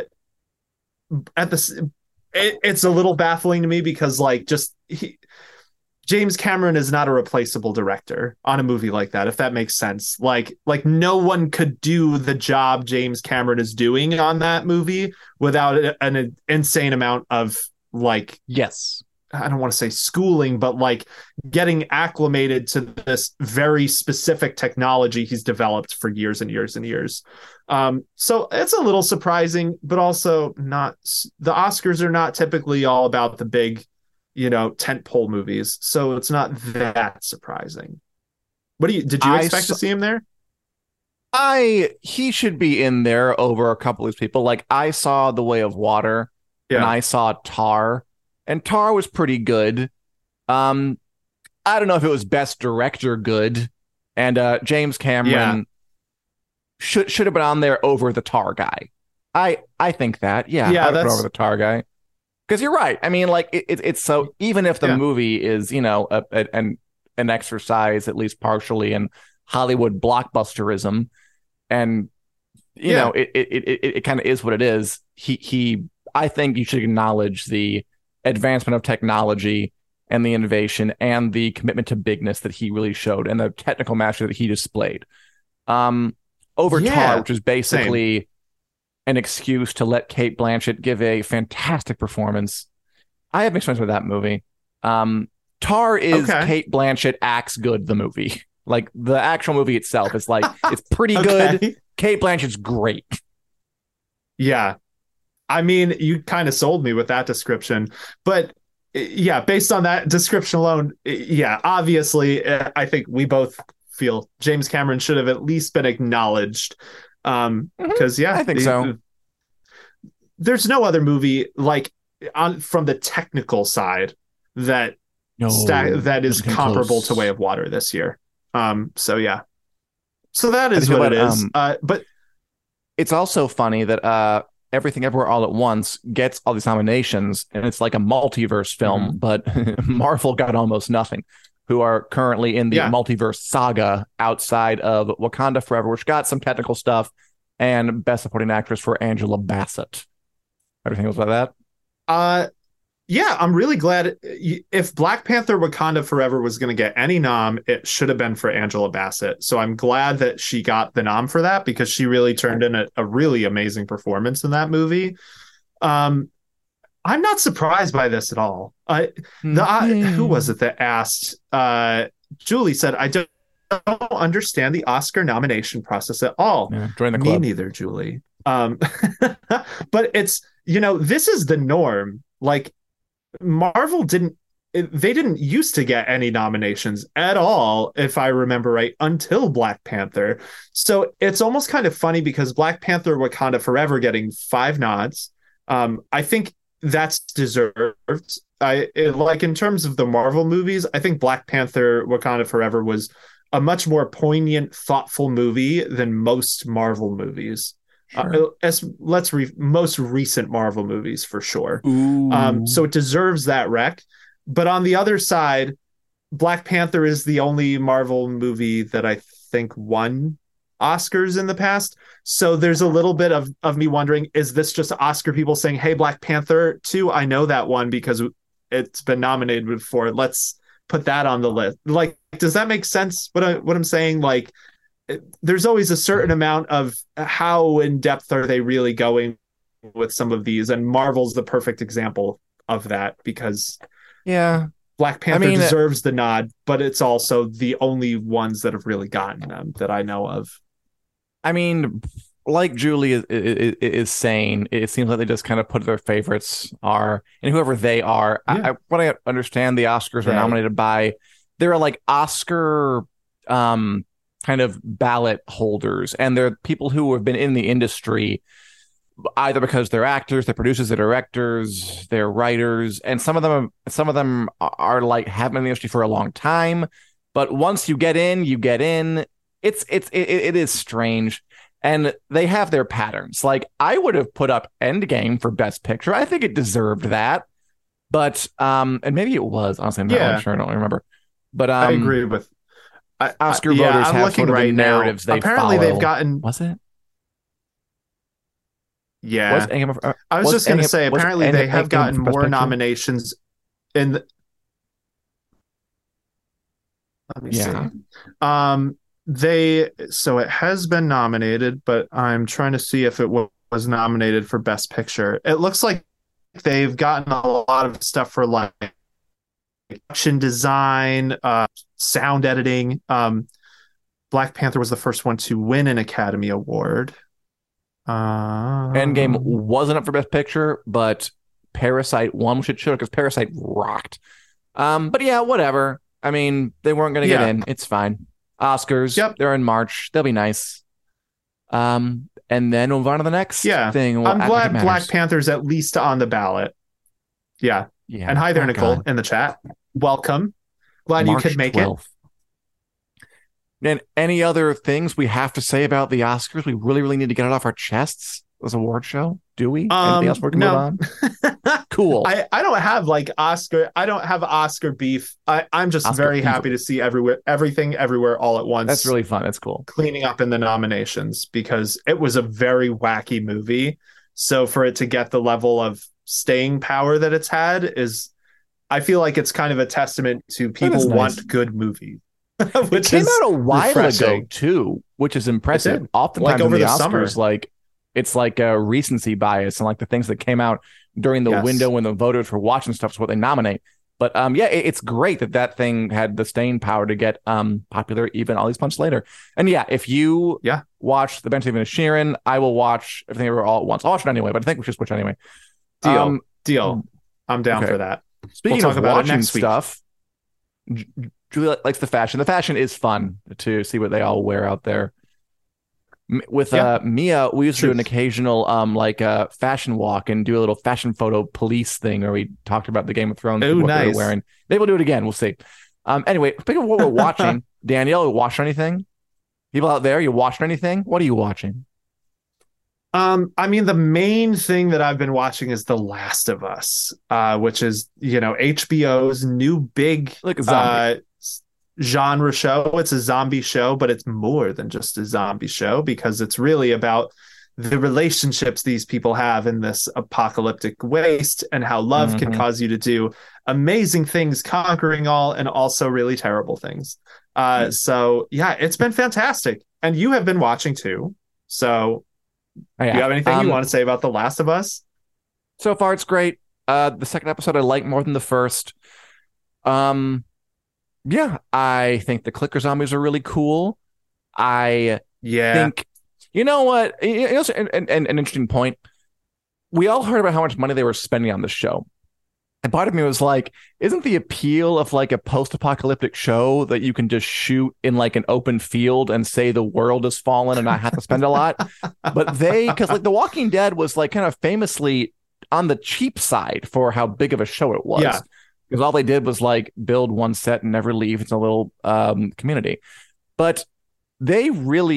at the it, it's a little baffling to me because like just he, James Cameron is not a replaceable director on a movie like that, if that makes sense. Like like no one could do the job James Cameron is doing on that movie without an, an insane amount of like Yes. I don't want to say schooling, but like getting acclimated to this very specific technology he's developed for years and years and years. Um, so it's a little surprising, but also not. The Oscars are not typically all about the big, you know, tentpole movies, so it's not that surprising. What do you did you I expect saw- to see him there? I he should be in there over a couple of these people. Like I saw The Way of Water and Yeah, I saw Tar, and Tar was pretty good. Um, I don't know if it was Best Director good, and uh, James Cameron Yeah. should should have been on there over the Tar guy. I I think that yeah, Yeah, I would put that's- over the Tar guy because you're right. I mean, like it, it, it's so even if the Yeah. movie is you know a, a, an an exercise at least partially in Hollywood blockbusterism, and you Yeah. know it it it, it, it kind of is what it is. He he. I think you should acknowledge the advancement of technology and the innovation and the commitment to bigness that he really showed and the technical mastery that he displayed. Um, over Yeah, Tar, which is basically an excuse to let Kate Blanchett give a fantastic performance. I have mixed feelings with that movie. Um, Tar is Okay. Kate Blanchett acts good, the movie. Like the actual movie itself is like, it's pretty Okay. good. Kate Blanchett's great. Yeah. I mean, you kind of sold me with that description, but yeah, based on that description alone, yeah, obviously, uh, I think we both feel James Cameron should have at least been acknowledged. Um, because yeah, I think the- so. There's no other movie like on from the technical side that No, sta- that is nothing comparable close. to Way of Water this year. Um, so yeah, so that is feel what it about, is. um, uh, but It's also funny that uh, Everything Everywhere All at Once gets all these nominations, and it's like a multiverse film, Mm-hmm. but Marvel got almost nothing, who are currently in the Yeah. multiverse saga outside of Wakanda Forever, which got some technical stuff, and Best Supporting Actress for Angela Bassett. Everything was about that? Uh, yeah, I'm really glad. If Black Panther Wakanda Forever was going to get any nom, it should have been for Angela Bassett. So I'm glad that she got the nom for that because she really turned in a, a really amazing performance in that movie. Um, I'm not surprised by this at all. I the uh, who was it that asked? Uh, Julie said, "I don't, don't understand the Oscar nomination process at all." Yeah, join the Me club. neither, Julie. Um, but it's, you know, this is the norm. Like Marvel didn't, they didn't used to get any nominations at all, if I remember right, until Black Panther. So it's almost kind of funny because Black Panther Wakanda Forever getting five nods. Um, I think that's deserved. I it, like in terms of the Marvel movies, I think Black Panther Wakanda Forever was a much more poignant, thoughtful movie than most Marvel movies. Sure. Uh, as let's re- most recent Marvel movies for sure. Ooh. Um, so it deserves that rec. But on the other side, Black Panther is the only Marvel movie that I think won Oscars in the past. So there's a little bit of, of me wondering, is this just Oscar people saying, hey, Black Panther two, I know that one because it's been nominated before. Let's put that on the list. Like, does that make sense? What, I, what I'm saying? Like, it, there's always a certain amount of how in depth are they really going with some of these. And Marvel's the perfect example of that because yeah, Black Panther I mean, deserves the nod, but it's also the only ones that have really gotten them that I know of. I mean, like Julie is, is, is saying, it seems like they just kind of put their favorites are, and whoever they are. Yeah. I, what I understand, the Oscars are right. nominated by, there are like Oscar um, kind of ballot holders, and they're people who have been in the industry either because they're actors, they're producers, they're directors, they're writers, and some of them, some of them are like have been in the industry for a long time. But once you get in, you get in. It's it's it, it is strange, and they have their patterns. Like I would have put up Endgame for Best Picture. I think it deserved that, but um, and maybe it was. Honestly, I'm yeah. not sure. I don't remember. But um, I agree with I, Oscar I, voters yeah, I'm have looking sort of right the narratives now. they Apparently, follow. they've gotten. Was it? Yeah, was Endgame, uh, I was, was just going to say. Apparently, they have gotten more picture? nominations in. The... Let me yeah. see. Um. They so it has been nominated, but I'm trying to see if it w- was nominated for Best Picture. It looks like they've gotten a lot of stuff for like production design, uh, sound editing. Um, Black Panther was the first one to win an Academy Award. Uh, Endgame wasn't up for Best Picture, but Parasite won, which it should because Parasite rocked. Um, but yeah, whatever. I mean, they weren't going to yeah. get in. It's fine. Oscars, yep. They're in March. They'll be nice. Um, and then we'll move on to the next yeah. thing. We'll I'm glad Black Panther's at least on the ballot. Yeah. Yeah. And hi there, oh, Nicole, God. in the chat. Welcome. Glad March you could make twelfth. It. And any other things we have to say about the Oscars? We really, really need to get it off our chests. This award show? Do we? Um, Anything else we can no. move on? Cool. I, I don't have like Oscar. I don't have Oscar beef. I, I'm just Oscar very beef. happy to see everywhere, everything, everywhere, all at once. That's really fun. That's cool. Cleaning up in the nominations because it was a very wacky movie. So for it to get the level of staying power that it's had is, I feel like it's kind of a testament to people nice. want good movies. Which it came out a while refreshing. ago too, which is impressive. Oftentimes like over in the, the Oscars, summer. like. It's like a recency bias and like the things that came out during the yes. window when the voters were watching stuff is what they nominate. But um, yeah, it, it's great that that thing had the staying power to get um popular even all these months later. And yeah, if you yeah watch The Bench of Sheeran, I will watch Everything Everywhere All at Once. I'll watch it anyway, but I think we should switch anyway. Deal, um, deal. I'm down okay. for that. Speaking we'll of watching stuff, Julie likes the fashion. The fashion is fun to see what they all wear out there. With yeah. uh, Mia, we used to do an occasional um like uh, fashion walk and do a little fashion photo police thing where we talked about the Game of Thrones and what nice. they were wearing. Maybe we'll do it again. We'll see. Um, anyway, speaking of what we're watching, Danielle, you watched anything? People out there, you watched anything? What are you watching? Um, I mean, the main thing that I've been watching is The Last of Us, uh, which is, you know, H B O's new big like a zombie. Uh, genre show. It's a zombie show, but it's more than just a zombie show because it's really about the relationships these people have in this apocalyptic waste and how love mm-hmm. can cause you to do amazing things, conquering all and also really terrible things. Uh, mm-hmm. So yeah, it's been fantastic. And you have been watching too. So oh, yeah. do you have anything um, you want to say about The Last of Us? So far, it's great. Uh, the second episode I like more than the first. Um, Yeah, I think the clicker zombies are really cool. I yeah. think, you know what, it's an, an, an interesting point. We all heard about how much money they were spending on this show. And part of me was like, isn't the appeal of like a post-apocalyptic show that you can just shoot in like an open field and say the world has fallen and I have to spend a lot? But they, because like The Walking Dead was like kind of famously on the cheap side for how big of a show it was. Yeah. Because all they did was like build one set and never leave. It's a little um, community. But they really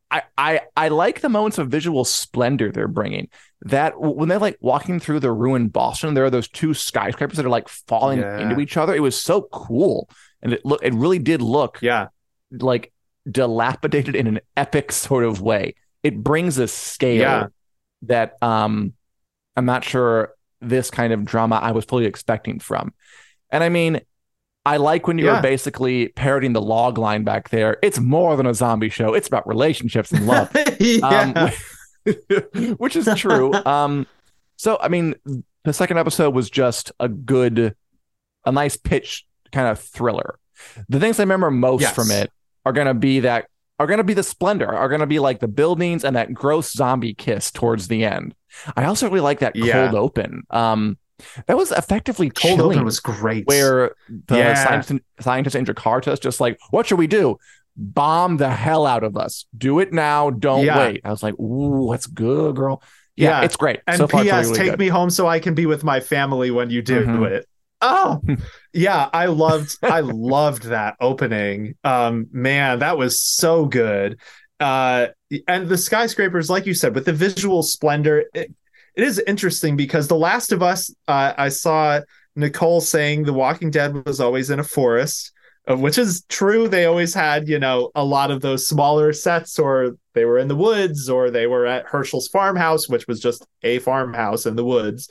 I, I I like the moments of visual splendor they're bringing. That when they're like walking through the ruined Boston, there are those two skyscrapers that are like falling Yeah. into each other. It was so cool, and it look it really did look Yeah. like dilapidated in an epic sort of way. It brings a scale Yeah. that um I'm not sure this kind of drama I was fully expecting from. And I mean, I like when you Yeah. were basically parroting the log line back there. It's more than a zombie show. It's about relationships and love. Yeah. um, which is true. Um, so, I mean, the second episode was just a good, a nice pitch kind of thriller. The things I remember most Yes. from it are going to be that, are going to be the splendor, are going to be like the buildings and that gross zombie kiss towards the end. I also really like that Yeah. cold open. Um, that was effectively Cold chilling. Open was great. Where the Yeah. scientist, scientist in Jakarta is just like, what should we do? Bomb the hell out of us. Do it now. Don't Yeah. wait. I was like, ooh, that's good, girl. Yeah, Yeah. it's great. And so far, it's P S, really, really take good. me home so I can be with my family when you do Mhm. it. Oh, yeah, I loved I loved that opening. Um, man, that was so good. Uh, and the skyscrapers, like you said, with the visual splendor, it, it is interesting because The Last of Us, uh, I saw Nicole saying The Walking Dead was always in a forest, uh, which is true. They always had, you know, a lot of those smaller sets, or they were in the woods, or they were at Herschel's farmhouse, which was just a farmhouse in the woods.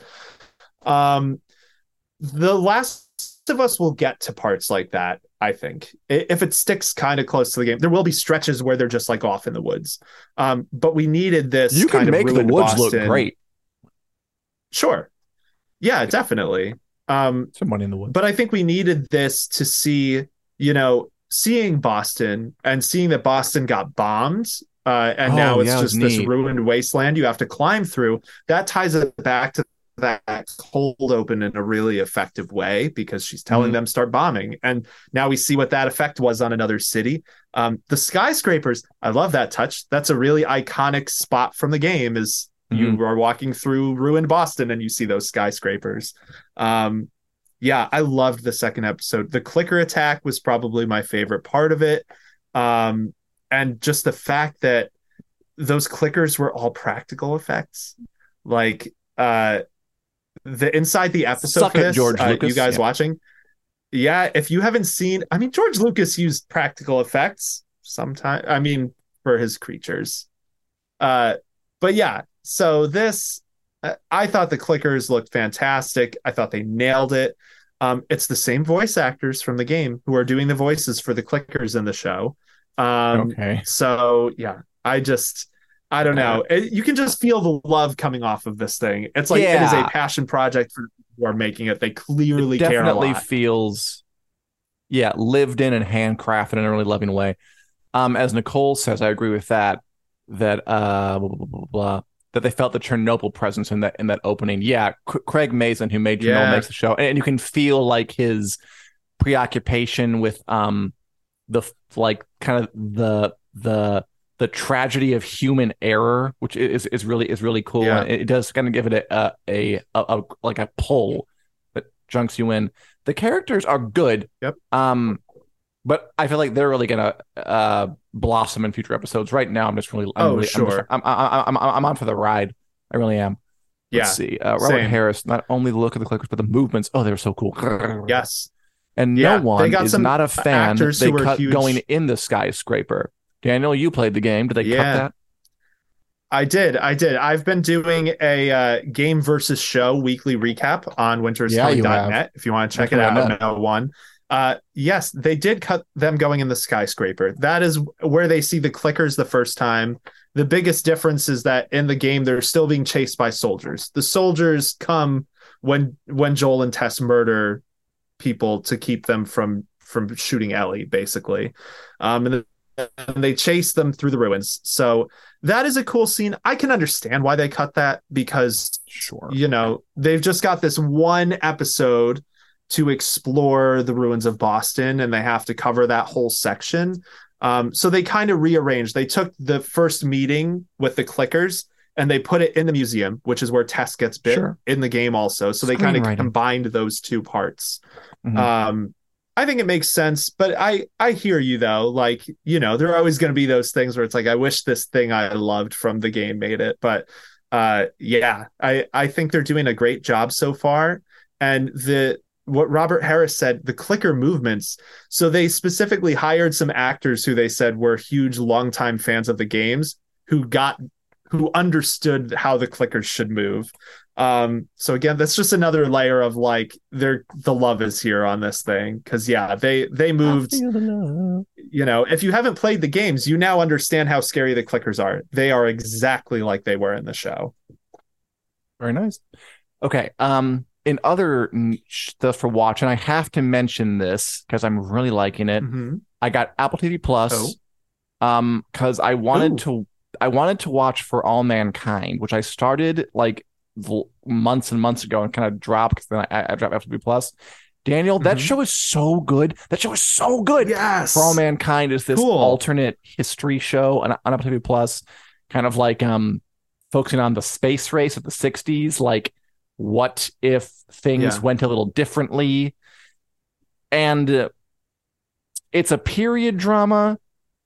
Um, The Last of Us will get to parts like that, I think. I- If it sticks kind of close to the game, there will be stretches where they're just like off in the woods. Um, but we needed this You kind can of make the ruined woods Boston. look great. Sure. Yeah, definitely. Um, Somebody in the woods. but I think we needed this to see, you know, seeing Boston and seeing that Boston got bombed. Uh, and Oh, now it's yeah, it was just this neat. ruined wasteland you have to climb through. That ties it back to that cold open in a really effective way, because she's telling Mhm. them start bombing. And now we see what that effect was on another city. Um, the skyscrapers, I love that touch. That's a really iconic spot from the game, is Mm-hmm. you are walking through ruined Boston and you see those skyscrapers. Um, yeah, I loved the second episode. The clicker attack was probably my favorite part of it. Um, and just the fact that those clickers were all practical effects. Like, uh, the inside the episode Suck for it, this, George uh, Lucas. you guys Yeah. watching, yeah, if you haven't seen, I mean, George Lucas used practical effects sometimes, I mean, for his creatures. Uh, but yeah, so this, uh, I thought the clickers looked fantastic. I thought they nailed it. Um, it's the same voice actors from the game who are doing the voices for the clickers in the show. Um, Okay. So yeah, I just, I don't know. It, you can just feel the love coming off of this thing. It's like it is Yeah. a passion project for people who are making it. They clearly It care a definitely lot. feels, yeah, lived in and handcrafted in a really loving way. Um, as Nicole says, I agree with that. That uh, blah, blah, blah, blah, blah, that they felt the Chernobyl presence in that in that opening. Yeah, C- Craig Mazin, who made Chernobyl, Yeah. makes the show, and, and you can feel like his preoccupation with um the like kind of the the the tragedy of human error, which is is really is really cool. Yeah. And it does kind of give it a a, a a like a pull that junks you in. The characters are good. Yep. Um, but I feel like they're really gonna uh blossom in future episodes. Right now, I'm just really, I'm Oh, really, I'm, just- sure. I'm, I'm, I'm, I'm on for the ride. I really am. Yeah. Let's see. Uh, Robert same. Harris, not only the look of the clickers, but the movements. Oh, they were so cool. Yes. And Yeah, no they one got is some not a fan. actors They who were cut huge- going in the skyscraper. Daniel, you played the game. Did they Yeah. cut that? I did. I did. I've been doing a uh, game versus show weekly recap on winters Yeah, coming you dot have. net if you want to check it That's what I out. No one. Uh, yes, they did cut them going in the skyscraper. That is where they see the clickers the first time. The biggest difference is that in the game they're still being chased by soldiers. The soldiers come when when Joel and Tess murder people to keep them from from shooting Ellie, basically. Um, and, and they chase them through the ruins. So that is a cool scene. I can understand why they cut that, because Sure. you know, they've just got this one episode to explore the ruins of Boston, and they have to cover that whole section. Um, so they kind of rearranged. They took the first meeting with the clickers and they put it in the museum, which is where Tess gets bit Sure. in the game also. So they kind of Screenwriting. combined those two parts. Mhm. Um, I think it makes sense, but I I hear you though. Like, you know, there are always going to be those things where it's like, I wish this thing I loved from the game made it. But uh, yeah, I I think they're doing a great job so far. And the what Robert Harris said, the clicker movements. So they specifically hired some actors who they said were huge, longtime fans of the games who got who understood how the clickers should move. Um, so again, that's just another layer of like their the love is here on this thing. Cause yeah, they they moved, you know, if you haven't played the games, you now understand how scary the clickers are. They are exactly like they were in the show. Very nice. Okay. Um, in other stuff for watch, and I have to mention this because I'm really liking it. Mm-hmm. I got Apple T V Plus. Oh. Um, because I wanted Ooh. to I wanted to watch For All Mankind, which I started like months and months ago and kind of dropped because then I, I dropped Apple T V Plus. Daniel, that mm-hmm. show is so good. That show is so good. Yes. For All Mankind is this cool. alternate history show on, on Apple T V Plus, kind of like um focusing on the space race of the sixties. Like, what if things yeah. went a little differently? And uh, it's a period drama,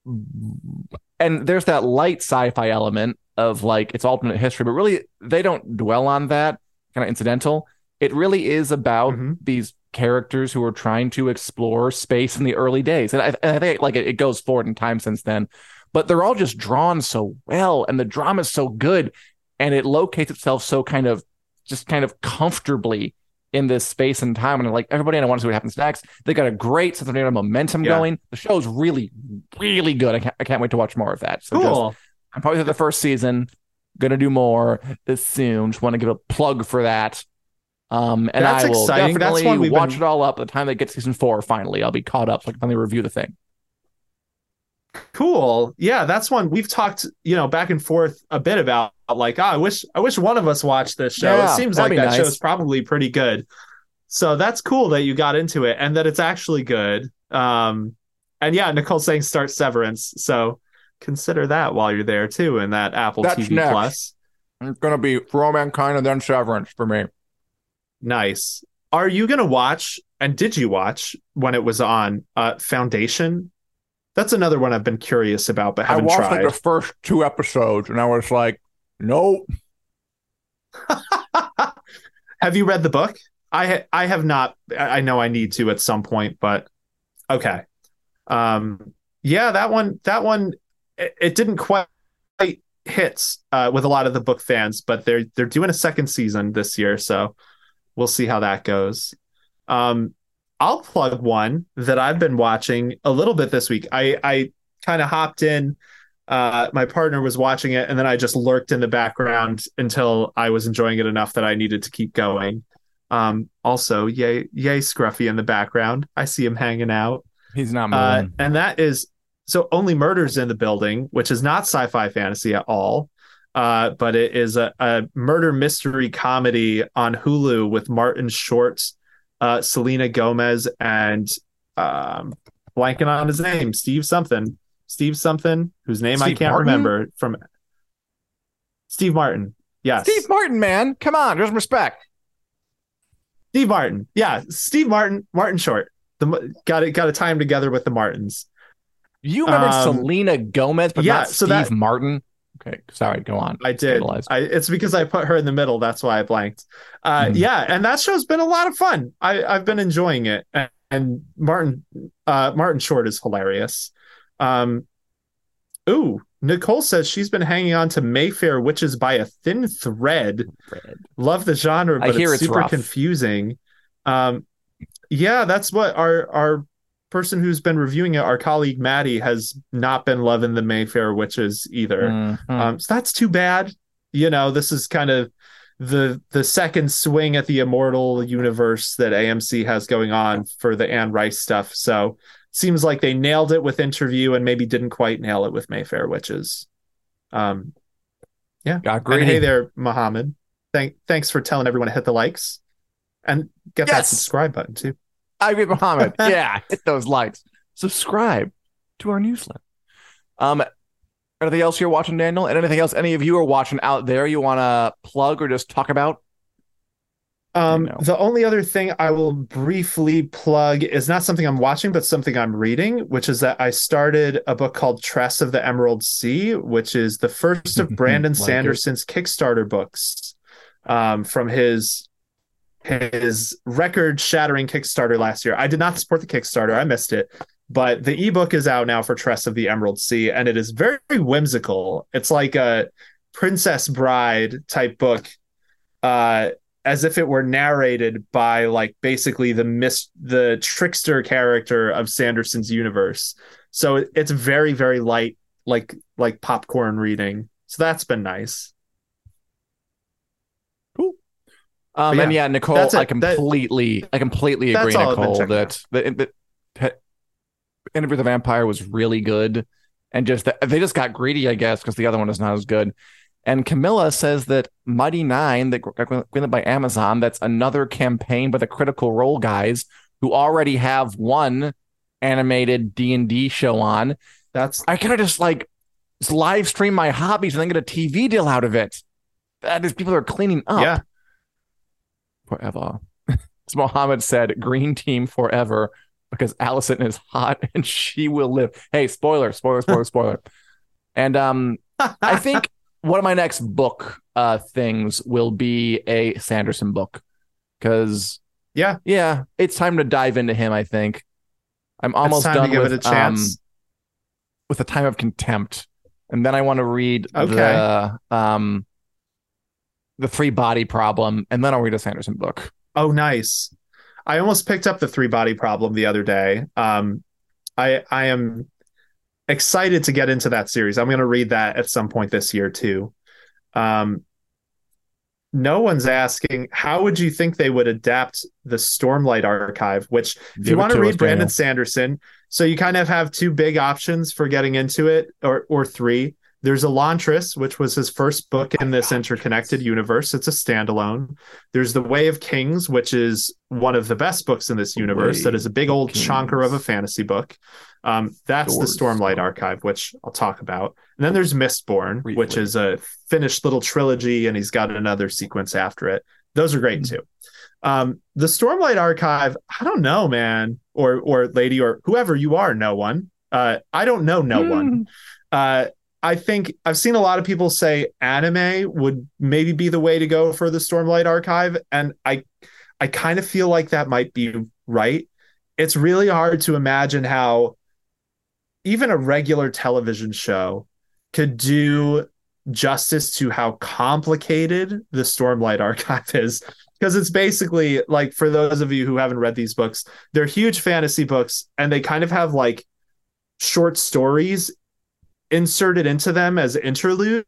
and there's that light sci-fi element of like it's alternate history, but really they don't dwell on that, kind of incidental. It really is about mm-hmm. these characters who are trying to explore space in the early days, and I, and I think like it, it goes forward in time since then, but they're all just drawn so well, and the drama is so good, and it locates itself so kind of just kind of comfortably in this space and time, and like everybody, and I want to see what happens next. They got a great sense of momentum yeah. going. The show's really, really good. I can't, I can't wait to watch more of that. So cool. Just, I'm probably through the first season. Gonna do more this soon. Just want to give a plug for that. Um, and That's I will exciting. definitely watch been... it all up by the time they get to season four. Finally, I'll be caught up so I can finally review the thing. Cool. Yeah, that's one we've talked, you know, back and forth a bit about. Like, oh, I wish, I wish one of us watched this show. Yeah, it seems like that nice. show is probably pretty good. So that's cool that you got into it and that it's actually good. Um, and yeah, Nicole's saying start Severance. So consider that while you're there too in that Apple That's T V next. Plus. It's gonna be For All Mankind and then Severance for me. Nice. Are you gonna watch? And did you watch when it was on uh, Foundation? That's another one I've been curious about, but haven't I watched tried. like the first two episodes, and I was like, nope. Have you read the book? I ha- I have not. I know I need to at some point, but okay. Um, yeah, that one. That one. It, it didn't quite hit uh, with a lot of the book fans, but they're they're doing a second season this year, so we'll see how that goes. Um, I'll plug one that I've been watching a little bit this week. I I kind of hopped in. Uh, my partner was watching it, and then I just lurked in the background until I was enjoying it enough that I needed to keep going. Um, also, yay, yay, Scruffy in the background. I see him hanging out. He's not moving. Uh, and that is so Only Murders in the Building, which is not sci-fi fantasy at all, uh, but it is a, a murder mystery comedy on Hulu with Martin Short, uh, Selena Gomez, and um, blanking on his name, Steve something. Steve something, whose name Steve I can't Martin? remember. From Steve Martin. Yes. Steve Martin, man. Come on, there's respect. Steve Martin. Yeah, Steve Martin, Martin Short. The got it got to tie him together with the Martins. You remember um, Selena Gomez, but yeah, not so Steve that, Martin? Okay, sorry, go on. I did. I, it's because I put her in the middle. That's why I blanked. Uh, mm. Yeah, and that show's been a lot of fun. I, I've been enjoying it. And, and Martin uh, Martin Short is hilarious. Um, ooh, Nicole says she's been hanging on to Mayfair Witches by a thin thread. thread. Love the genre, but it's, it's super rough. confusing. Um, yeah, that's what our our person who's been reviewing it, our colleague Maddie, has not been loving the Mayfair Witches either. Mm-hmm. Um, so that's too bad. You know, this is kind of the the second swing at the Immortal universe that A M C has going on for the Anne Rice stuff. So seems like they nailed it with Interview and maybe didn't quite nail it with Mayfair Witches. Um, yeah. Got great. And hey there, Mohammed. Thank, thanks for telling everyone to hit the likes and get yes. that subscribe button too. I agree, Mohammed. Yeah, hit those likes. Subscribe to our newsletter. Um, anything else you're watching, Daniel? And anything else any of you are watching out there you want to plug or just talk about? Um, You know. the only other thing I will briefly plug is not something I'm watching, but something I'm reading, which is that I started a book called Tress of the Emerald Sea, which is the first of Brandon Like it. Sanderson's Kickstarter books, um, from his his record-shattering Kickstarter last year. I did not support the Kickstarter; I missed it, but the ebook is out now for Tress of the Emerald Sea, and it is very whimsical. It's like a Princess Bride type book. Uh, as if it were narrated by like basically the mis- the trickster character of Sanderson's universe. So it, it's very, very light, like like popcorn reading. So that's been nice. Cool. Um, yeah, and yeah, Nicole, that's it. I completely, that, I completely agree, Nicole, that the, the Interview with the Vampire was really good, and just that they just got greedy, I guess, because the other one is not as good. And Camilla says that Mighty Nine, that got greenlit by Amazon, that's another campaign by the Critical Role guys who already have one animated D and D show on. That's I kind of just like just live stream my hobbies and then get a T V deal out of it. That is, people are cleaning up. Yeah. Forever. As Mohammed said, green team forever because Allison is hot and she will live. Hey, spoiler, spoiler, spoiler, spoiler. And um, I think one of my next book uh, things will be a Sanderson book because yeah, yeah, it's time to dive into him. I think I'm almost time done to give with it a chance. Um, with A Time of Contempt, and then I want to read okay. the um the Three Body Problem, and then I'll read a Sanderson book. Oh, nice! I almost picked up the Three Body Problem the other day. Um, I I am excited to get into that series. I'm going to read that at some point this year too. Um, no one's asking, how would you think they would adapt the Stormlight Archive? Which, if Give you it want to to read us, Brandon Daniel. Sanderson, so you kind of have two big options for getting into it, or or three. There's Elantris, which was his first book in this interconnected universe. It's a standalone. There's The Way of Kings, which is one of the best books in this universe. That is a big old chonker of a fantasy book. Um, that's Doors. the Stormlight Archive, which I'll talk about. And then there's Mistborn, Briefly. which is a finished little trilogy, and he's got another sequence after it. Those are great Mm-hmm. too. Um, the Stormlight Archive, I don't know, man, or or lady, or whoever you are, no one. Uh, I don't know, no Mm. one. Uh, I think I've seen a lot of people say anime would maybe be the way to go for the Stormlight Archive, and I, I kind of feel like that might be right. It's really hard to imagine how even a regular television show could do justice to how complicated the Stormlight Archive is. Because it's basically like, for those of you who haven't read these books, they're huge fantasy books, and they kind of have like short stories inserted into them as interludes.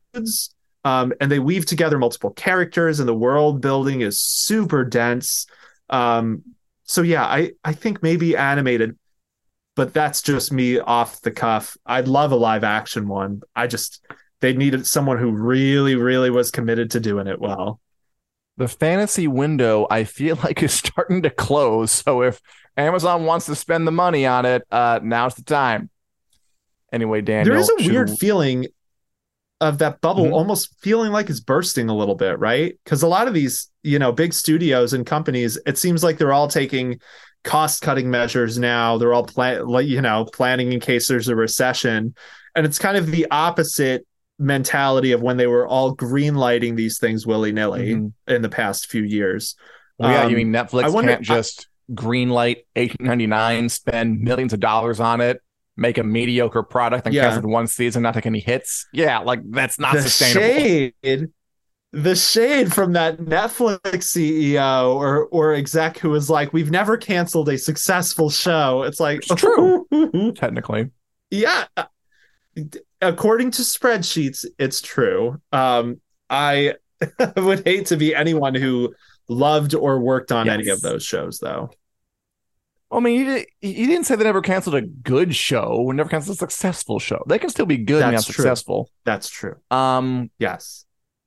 Um, and they weave together multiple characters, and the world building is super dense. Um, so yeah, I, I think maybe animated, but that's just me off the cuff. I'd love a live action one. I just, they needed someone who really, really was committed to doing it well. The fantasy window, I feel like, is starting to close. So if Amazon wants to spend the money on it, uh, now's the time. Anyway, Daniel, there is a weird should... feeling of that bubble mm-hmm. almost feeling like it's bursting a little bit, right? Because a lot of these, you know, big studios and companies, it seems like they're all taking cost-cutting measures now. They're all plan, like you know, planning in case there's a recession, and it's kind of the opposite mentality of when they were all greenlighting these things willy-nilly mm-hmm. in the past few years. Well, yeah, um, you mean Netflix wonder, can't just I, greenlight eighteen ninety-nine, spend millions of dollars on it, make a mediocre product and yeah. cast it one season, not take any hits? Yeah, like that's not the sustainable. Shade, the shade from that Netflix C E O or or exec who was like, "We've never canceled a successful show." It's like, it's true, technically. Yeah. According to spreadsheets, it's true. Um, I would hate to be anyone who loved or worked on yes. any of those shows, though. Well, I mean, you, did, you didn't say they never canceled a good show. Never canceled a successful show. They can still be good and not successful. That's true. Um, yes.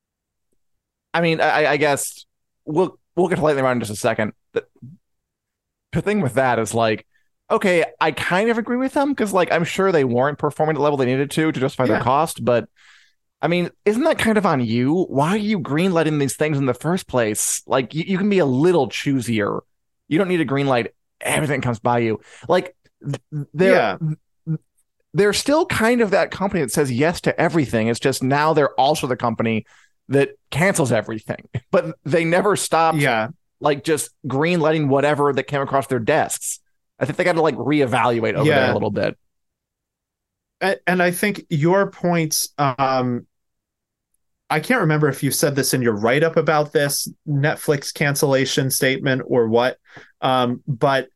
I mean, I, I guess we'll we'll get to lightning round in just a second. The, the thing with that is like, okay, I kind of agree with them because, like, I'm sure they weren't performing at the level they needed to to justify yeah. their cost, but I mean, isn't that kind of on you? Why are you greenlighting these things in the first place? Like, you, you can be a little choosier. You don't need to greenlight everything that comes by you. Like, they're, Yeah. they're still kind of that company that says yes to everything. It's just now they're also the company that cancels everything. But they never stopped, Yeah. like, just greenlighting whatever that came across their desks. I think they got to, like, reevaluate over Yeah. there a little bit. A- And I think your points, um, I can't remember if you said this in your write-up about this Netflix cancellation statement or what, um, but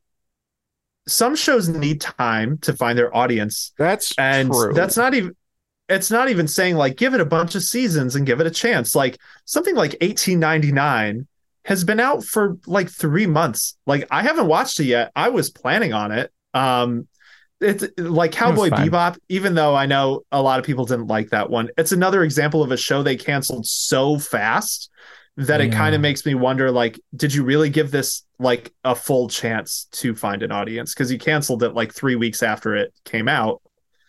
some shows need time to find their audience. That's And true. that's not even, it's not even saying like, give it a bunch of seasons and give it a chance. Like something like eighteen ninety-nine has been out for like three months. Like I haven't watched it yet. I was planning on it. Um, it's like Cowboy fine. Bebop, even though I know a lot of people didn't like that one. It's another example of a show they canceled so fast that it Yeah. kind of makes me wonder, like, did you really give this like a full chance to find an audience? Because you canceled it like three weeks after it came out.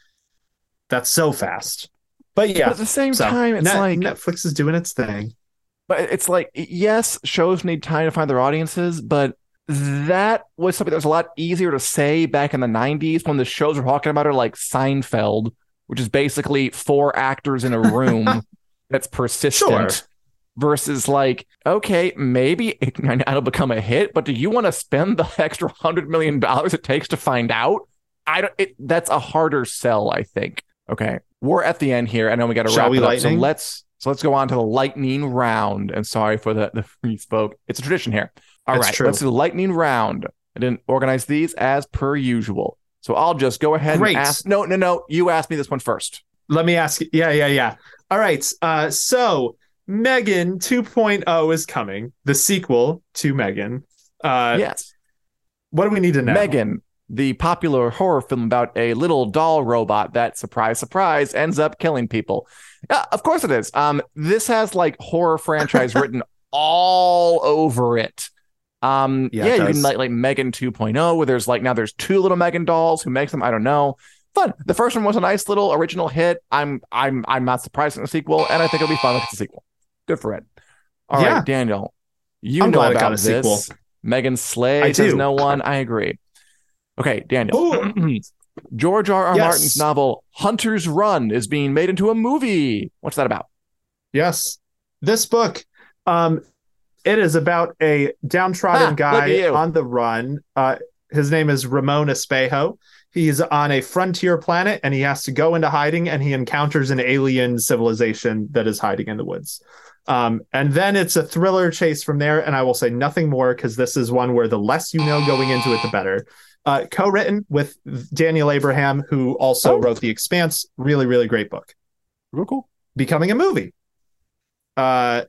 That's so fast. But yeah, But at the same so time, it's Net- like, Netflix is doing its thing. but it's like, yes, shows need time to find their audiences, but that was something that was a lot easier to say back in the nineties when the shows we're talking about are like Seinfeld, which is basically four actors in a room that's persistent. Sure. Versus like, okay, maybe it'll become a hit, but do you want to spend the extra hundred million dollars it takes to find out? I don't. It, that's a harder sell, I think. Okay, we're at the end here. I know we got to Shall wrap we it up. lightning? So let's so let's go on to the lightning round. And sorry for the the free spoke. It's a tradition here. All It's right, true. let's do the lightning round. I didn't organize these as per usual, so I'll just go ahead Great. and ask. No, no, no. You asked me this one first. Let me ask you. Yeah, yeah, yeah. All right. Uh, so Megan two point oh is coming, the sequel to Megan. Uh, Yes, What do we need to know? Megan, the popular horror film about a little doll robot that, surprise, surprise, ends up killing people. Yeah, of course it is. Um, this has like horror franchise written all over it. Um, Yeah, yeah, it you does. can like like Megan two point oh, where there's like now there's two little Megan dolls. Who makes them? I don't know. Fun. The first one was a nice little original hit. I'm I'm I'm not surprised in the sequel, and I think it'll be fun if it's a sequel. Good for it. All Yeah. right, Daniel, you I'm know glad it about got a sequel. this. Megan Slay I says do. no one. I agree. Okay, Daniel. Ooh. George R. R. Yes. Martin's novel Hunter's Run is being made into a movie. What's that about? Yes. This book, um, it is about a downtrodden Ah, look guy at you. on the run. Uh, his name is Ramon Espejo. He's on a frontier planet and he has to go into hiding and he encounters an alien civilization that is hiding in the woods. Um, and then it's a thriller chase from there. And I will say nothing more because this is one where the less you know going into it, the better. Uh, co-written with Daniel Abraham, who also Oh. wrote The Expanse. Really, really great book. Real cool. Becoming a movie. Uh,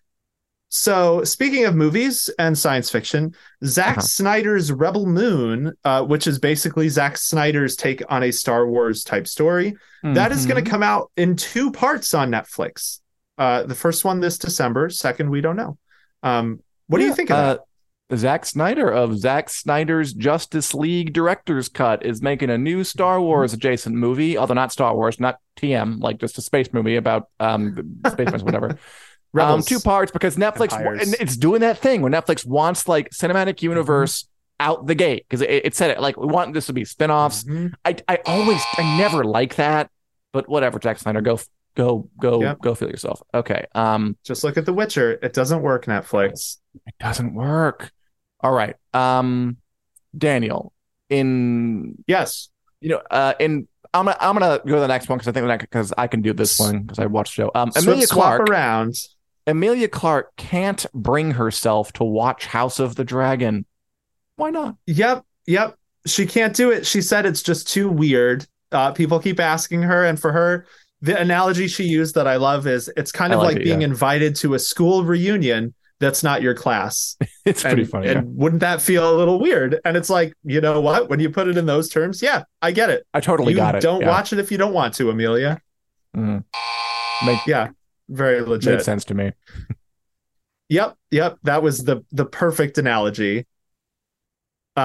so speaking of movies and science fiction, Zack Uh-huh. Snyder's Rebel Moon, uh, which is basically Zack Snyder's take on a Star Wars type story, that is going Mhm. to come out in two parts on Netflix. Uh, the first one this December, second we don't know. Um, what do you Yeah, think of that? uh, Zack Snyder of Zack Snyder's Justice League Director's Cut is making a new Star Wars adjacent movie, although not Star Wars, not T M, like just a space movie about um the space missions, whatever. Um, Rebels. two parts because Netflix Empires. and it's doing that thing where Netflix wants like cinematic universe out the gate because it, it said it like we want this to be spin-offs. Mhm. I I always I never like that, but whatever, Zack Snyder, go go go Yep. go feel yourself. Okay. Um Just look at The Witcher. It doesn't work, Netflix. It doesn't work. All right. Um, Daniel, in Yes. you know, uh, in I'm gonna I'm gonna go to the next one because I think that because I can do this one because I watched the show. Um, Swip, Emilia swap Clarke. around. Emilia Clarke can't bring herself to watch House of the Dragon. Why not? Yep, yep. She can't do it. She said it's just too weird. Uh, people keep asking her, and for her, the analogy she used that I love is it's kind I of like like it, being yeah. invited to a school reunion that's not your class. It's pretty and, funny. and yeah. wouldn't that feel a little weird? And it's like, you know what? When you put it in those terms, yeah, I get it. I totally you got it. don't yeah. watch it if you don't want to, Amelia. Mhm. Make, Yeah, very legit. made sense to me. Yep, yep. That was the the perfect analogy. Um,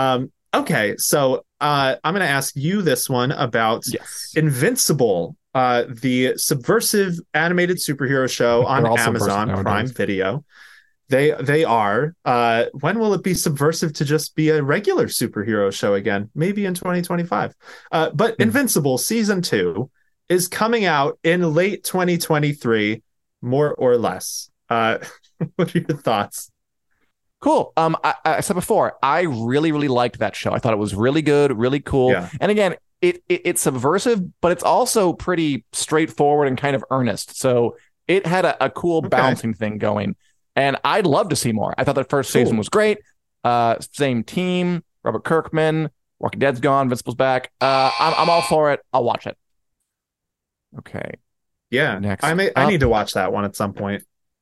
Okay, so uh, I'm going to ask you this one about Yes. Invincible, uh, the subversive animated superhero show on Amazon Prime Video. They they are. Uh, when will it be subversive to just be a regular superhero show again? Maybe in twenty twenty-five. Uh, but hmm. Invincible season two is coming out in late twenty twenty-three, more or less. Uh, what are your thoughts? Cool. Um, I, I said before, I really, really liked that show. I thought it was really good, really cool. Yeah. And again, it, it it's subversive, but it's also pretty straightforward and kind of earnest. So it had a, a cool okay. balancing thing going. And I'd love to see more. I thought the first cool. season was great. Uh, same team, Robert Kirkman, Walking Dead's gone, Invincible's back. Uh, I'm I'm all for it. I'll watch it. Okay. Yeah. Next, I may I need to watch that one at some point.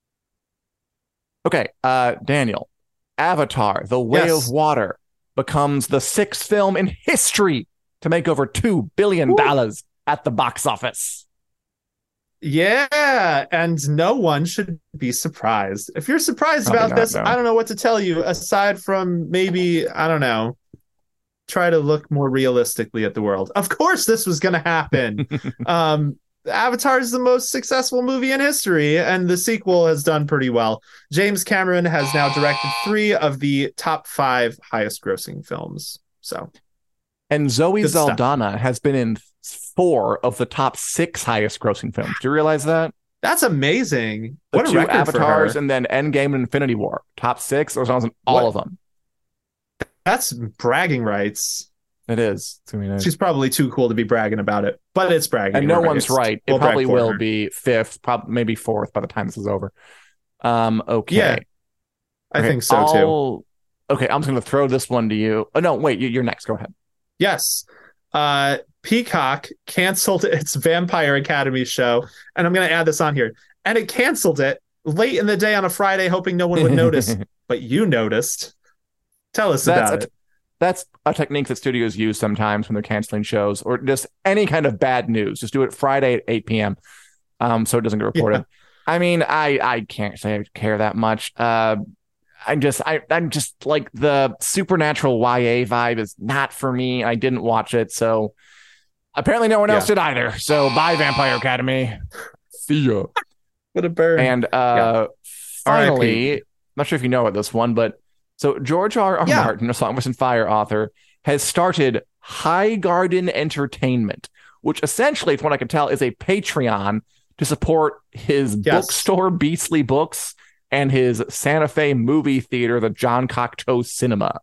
Okay. Uh, Daniel, Avatar: The Way yes. of Water becomes the sixth film in history to make over two billion dollars at the box office. Yeah, and no one should be surprised. If you're surprised Probably about not, this, no. I don't know what to tell you, aside from maybe, I don't know, try to look more realistically at the world. Of course this was going to happen. um, Avatar is the most successful movie in history, and the sequel has done pretty well. James Cameron has now directed three of the top five highest grossing films. So, And Zoe Good Saldana stuff. has been in four of the top six highest grossing films. Do you realize that? That's amazing. The what a two record Avatars for her. and then Endgame and Infinity War. Top six, or something, all what? of them. That's bragging rights. It is. It's gonna be nice. She's probably too cool to be bragging about it, but it's bragging. And no right. one's it's, right. It we'll probably will her. be fifth, probably maybe fourth by the time this is over. Um, okay. Yeah, I okay, think so I'll, too. Okay, I'm just going to throw this one to you. Oh, no, wait, you, you're next. Go ahead. Yes. Uh, Peacock canceled its Vampire Academy show, and I'm going to add this on here. And it canceled it late in the day on a Friday, hoping no one would notice. But you noticed. Tell us That's about a, it. That's a technique that studios use sometimes when they're canceling shows or just any kind of bad news. Just do it Friday at eight p.m. Um, so it doesn't get reported. Yeah. I mean, I, I can't say I care that much. Uh, I'm just I, I'm just like the supernatural Y A vibe is not for me. I didn't watch it, so apparently no one else yeah. did either. So bye, Vampire Academy. See ya. What a bird. And uh, yeah. finally, I'm not sure if you know about this one, but so George R. R. Yeah. Martin, a Song of Fire author, has started High Garden Entertainment, which essentially, from what I can tell, is a Patreon to support his yes. bookstore, Beastly Books, and his Santa Fe movie theater, the John Cocteau Cinema.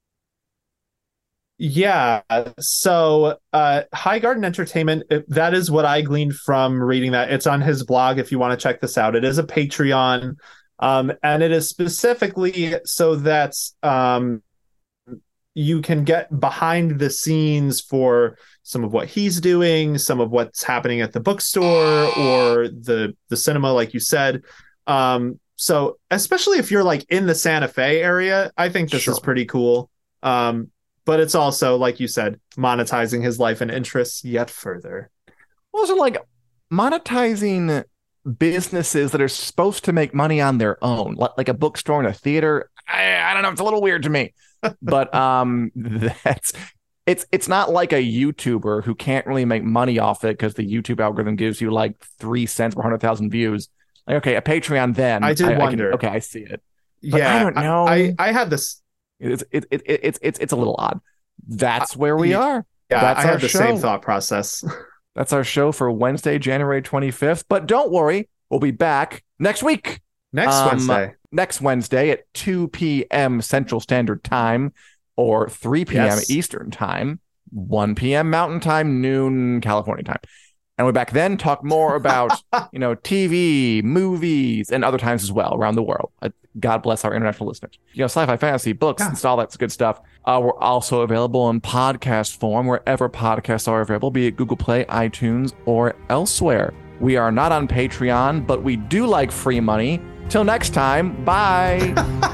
Yeah, so uh, High Garden Entertainment, that is what I gleaned from reading that. It's on his blog if you want to check this out. It is a Patreon. Um, and it is specifically so that um, you can get behind the scenes for some of what he's doing, some of what's happening at the bookstore or the the cinema, like you said. Um, so especially if you're like in the Santa Fe area, I think this sure. is pretty cool. Um, but it's also, like you said, monetizing his life and interests yet further. Also, like monetizing businesses that are supposed to make money on their own, like a bookstore and a theater. I, I don't know. It's a little weird to me, but um, that's it's it's not like a YouTuber who can't really make money off it because the YouTube algorithm gives you like three cents per hundred thousand views. Like, okay, a Patreon. Then I did I, I wonder. can, okay, I see it. But yeah, I don't know. I I had this. It's it, it, it it's it's it's a little odd. That's where we yeah, are. Yeah, that's I our had the show. same thought process. That's our show for Wednesday, January twenty-fifth. But don't worry, we'll be back next week. Next um, Wednesday. Next Wednesday at two p.m. Central Standard Time or three p.m. Yes. Eastern Time, one p.m. Mountain Time, noon California time. And we're back then, talk more about, you know, T V, movies, and other times as well around the world. Uh, God bless our international listeners. You know, sci-fi, fantasy, books, yeah. and all that good stuff. Uh, we're also available in podcast form wherever podcasts are available, be it Google Play, iTunes, or elsewhere. We are not on Patreon, but we do like free money. Till next time, bye.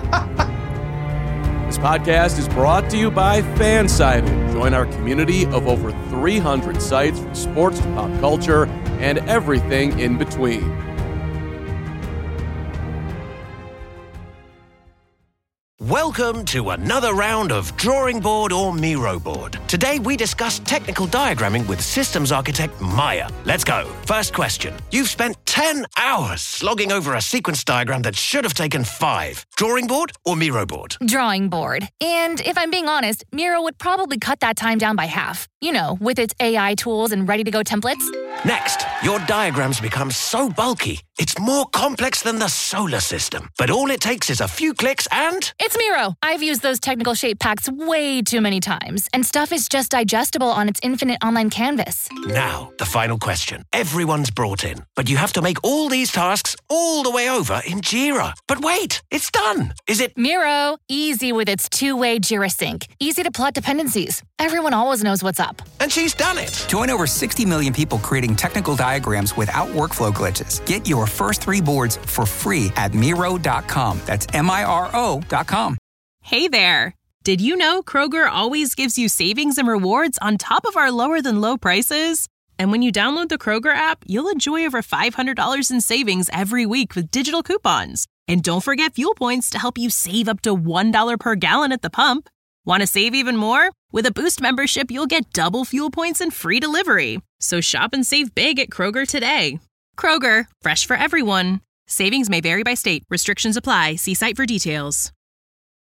This podcast is brought to you by Fansided. Join our community of over three hundred sites from sports to pop culture and everything in between. Welcome to another round of Drawing Board or Miro Board. Today we discuss technical diagramming with systems architect Maya. Let's go. First question. You've spent ten hours slogging over a sequence diagram that should have taken five. Drawing board or Miro board? Drawing board. And if I'm being honest, Miro would probably cut that time down by half. You know, with its A I tools and ready-to-go templates. Next, your diagrams become so bulky, it's more complex than the solar system. But all it takes is a few clicks and... It's Miro. I've used those technical shape packs way too many times, and stuff is just digestible on its infinite online canvas. Now, the final question. Everyone's brought in, but you have to make all these tasks all the way over in Jira. But wait, it's done. Is it... Miro, easy with its two-way Jira sync. Easy to plot dependencies. Everyone always knows what's up. And she's done it. Join over sixty million people creating technical diagrams without workflow glitches. Get your first three boards for free at Miro dot com. That's M I R O dot com. Hey there. Did you know Kroger always gives you savings and rewards on top of our lower than low prices? And when you download the Kroger app, you'll enjoy over five hundred dollars in savings every week with digital coupons. And don't forget fuel points to help you save up to one dollar per gallon at the pump. Want to save even more? With a Boost membership, you'll get double fuel points and free delivery. So shop and save big at Kroger today. Kroger, fresh for everyone. Savings may vary by state. Restrictions apply. See site for details.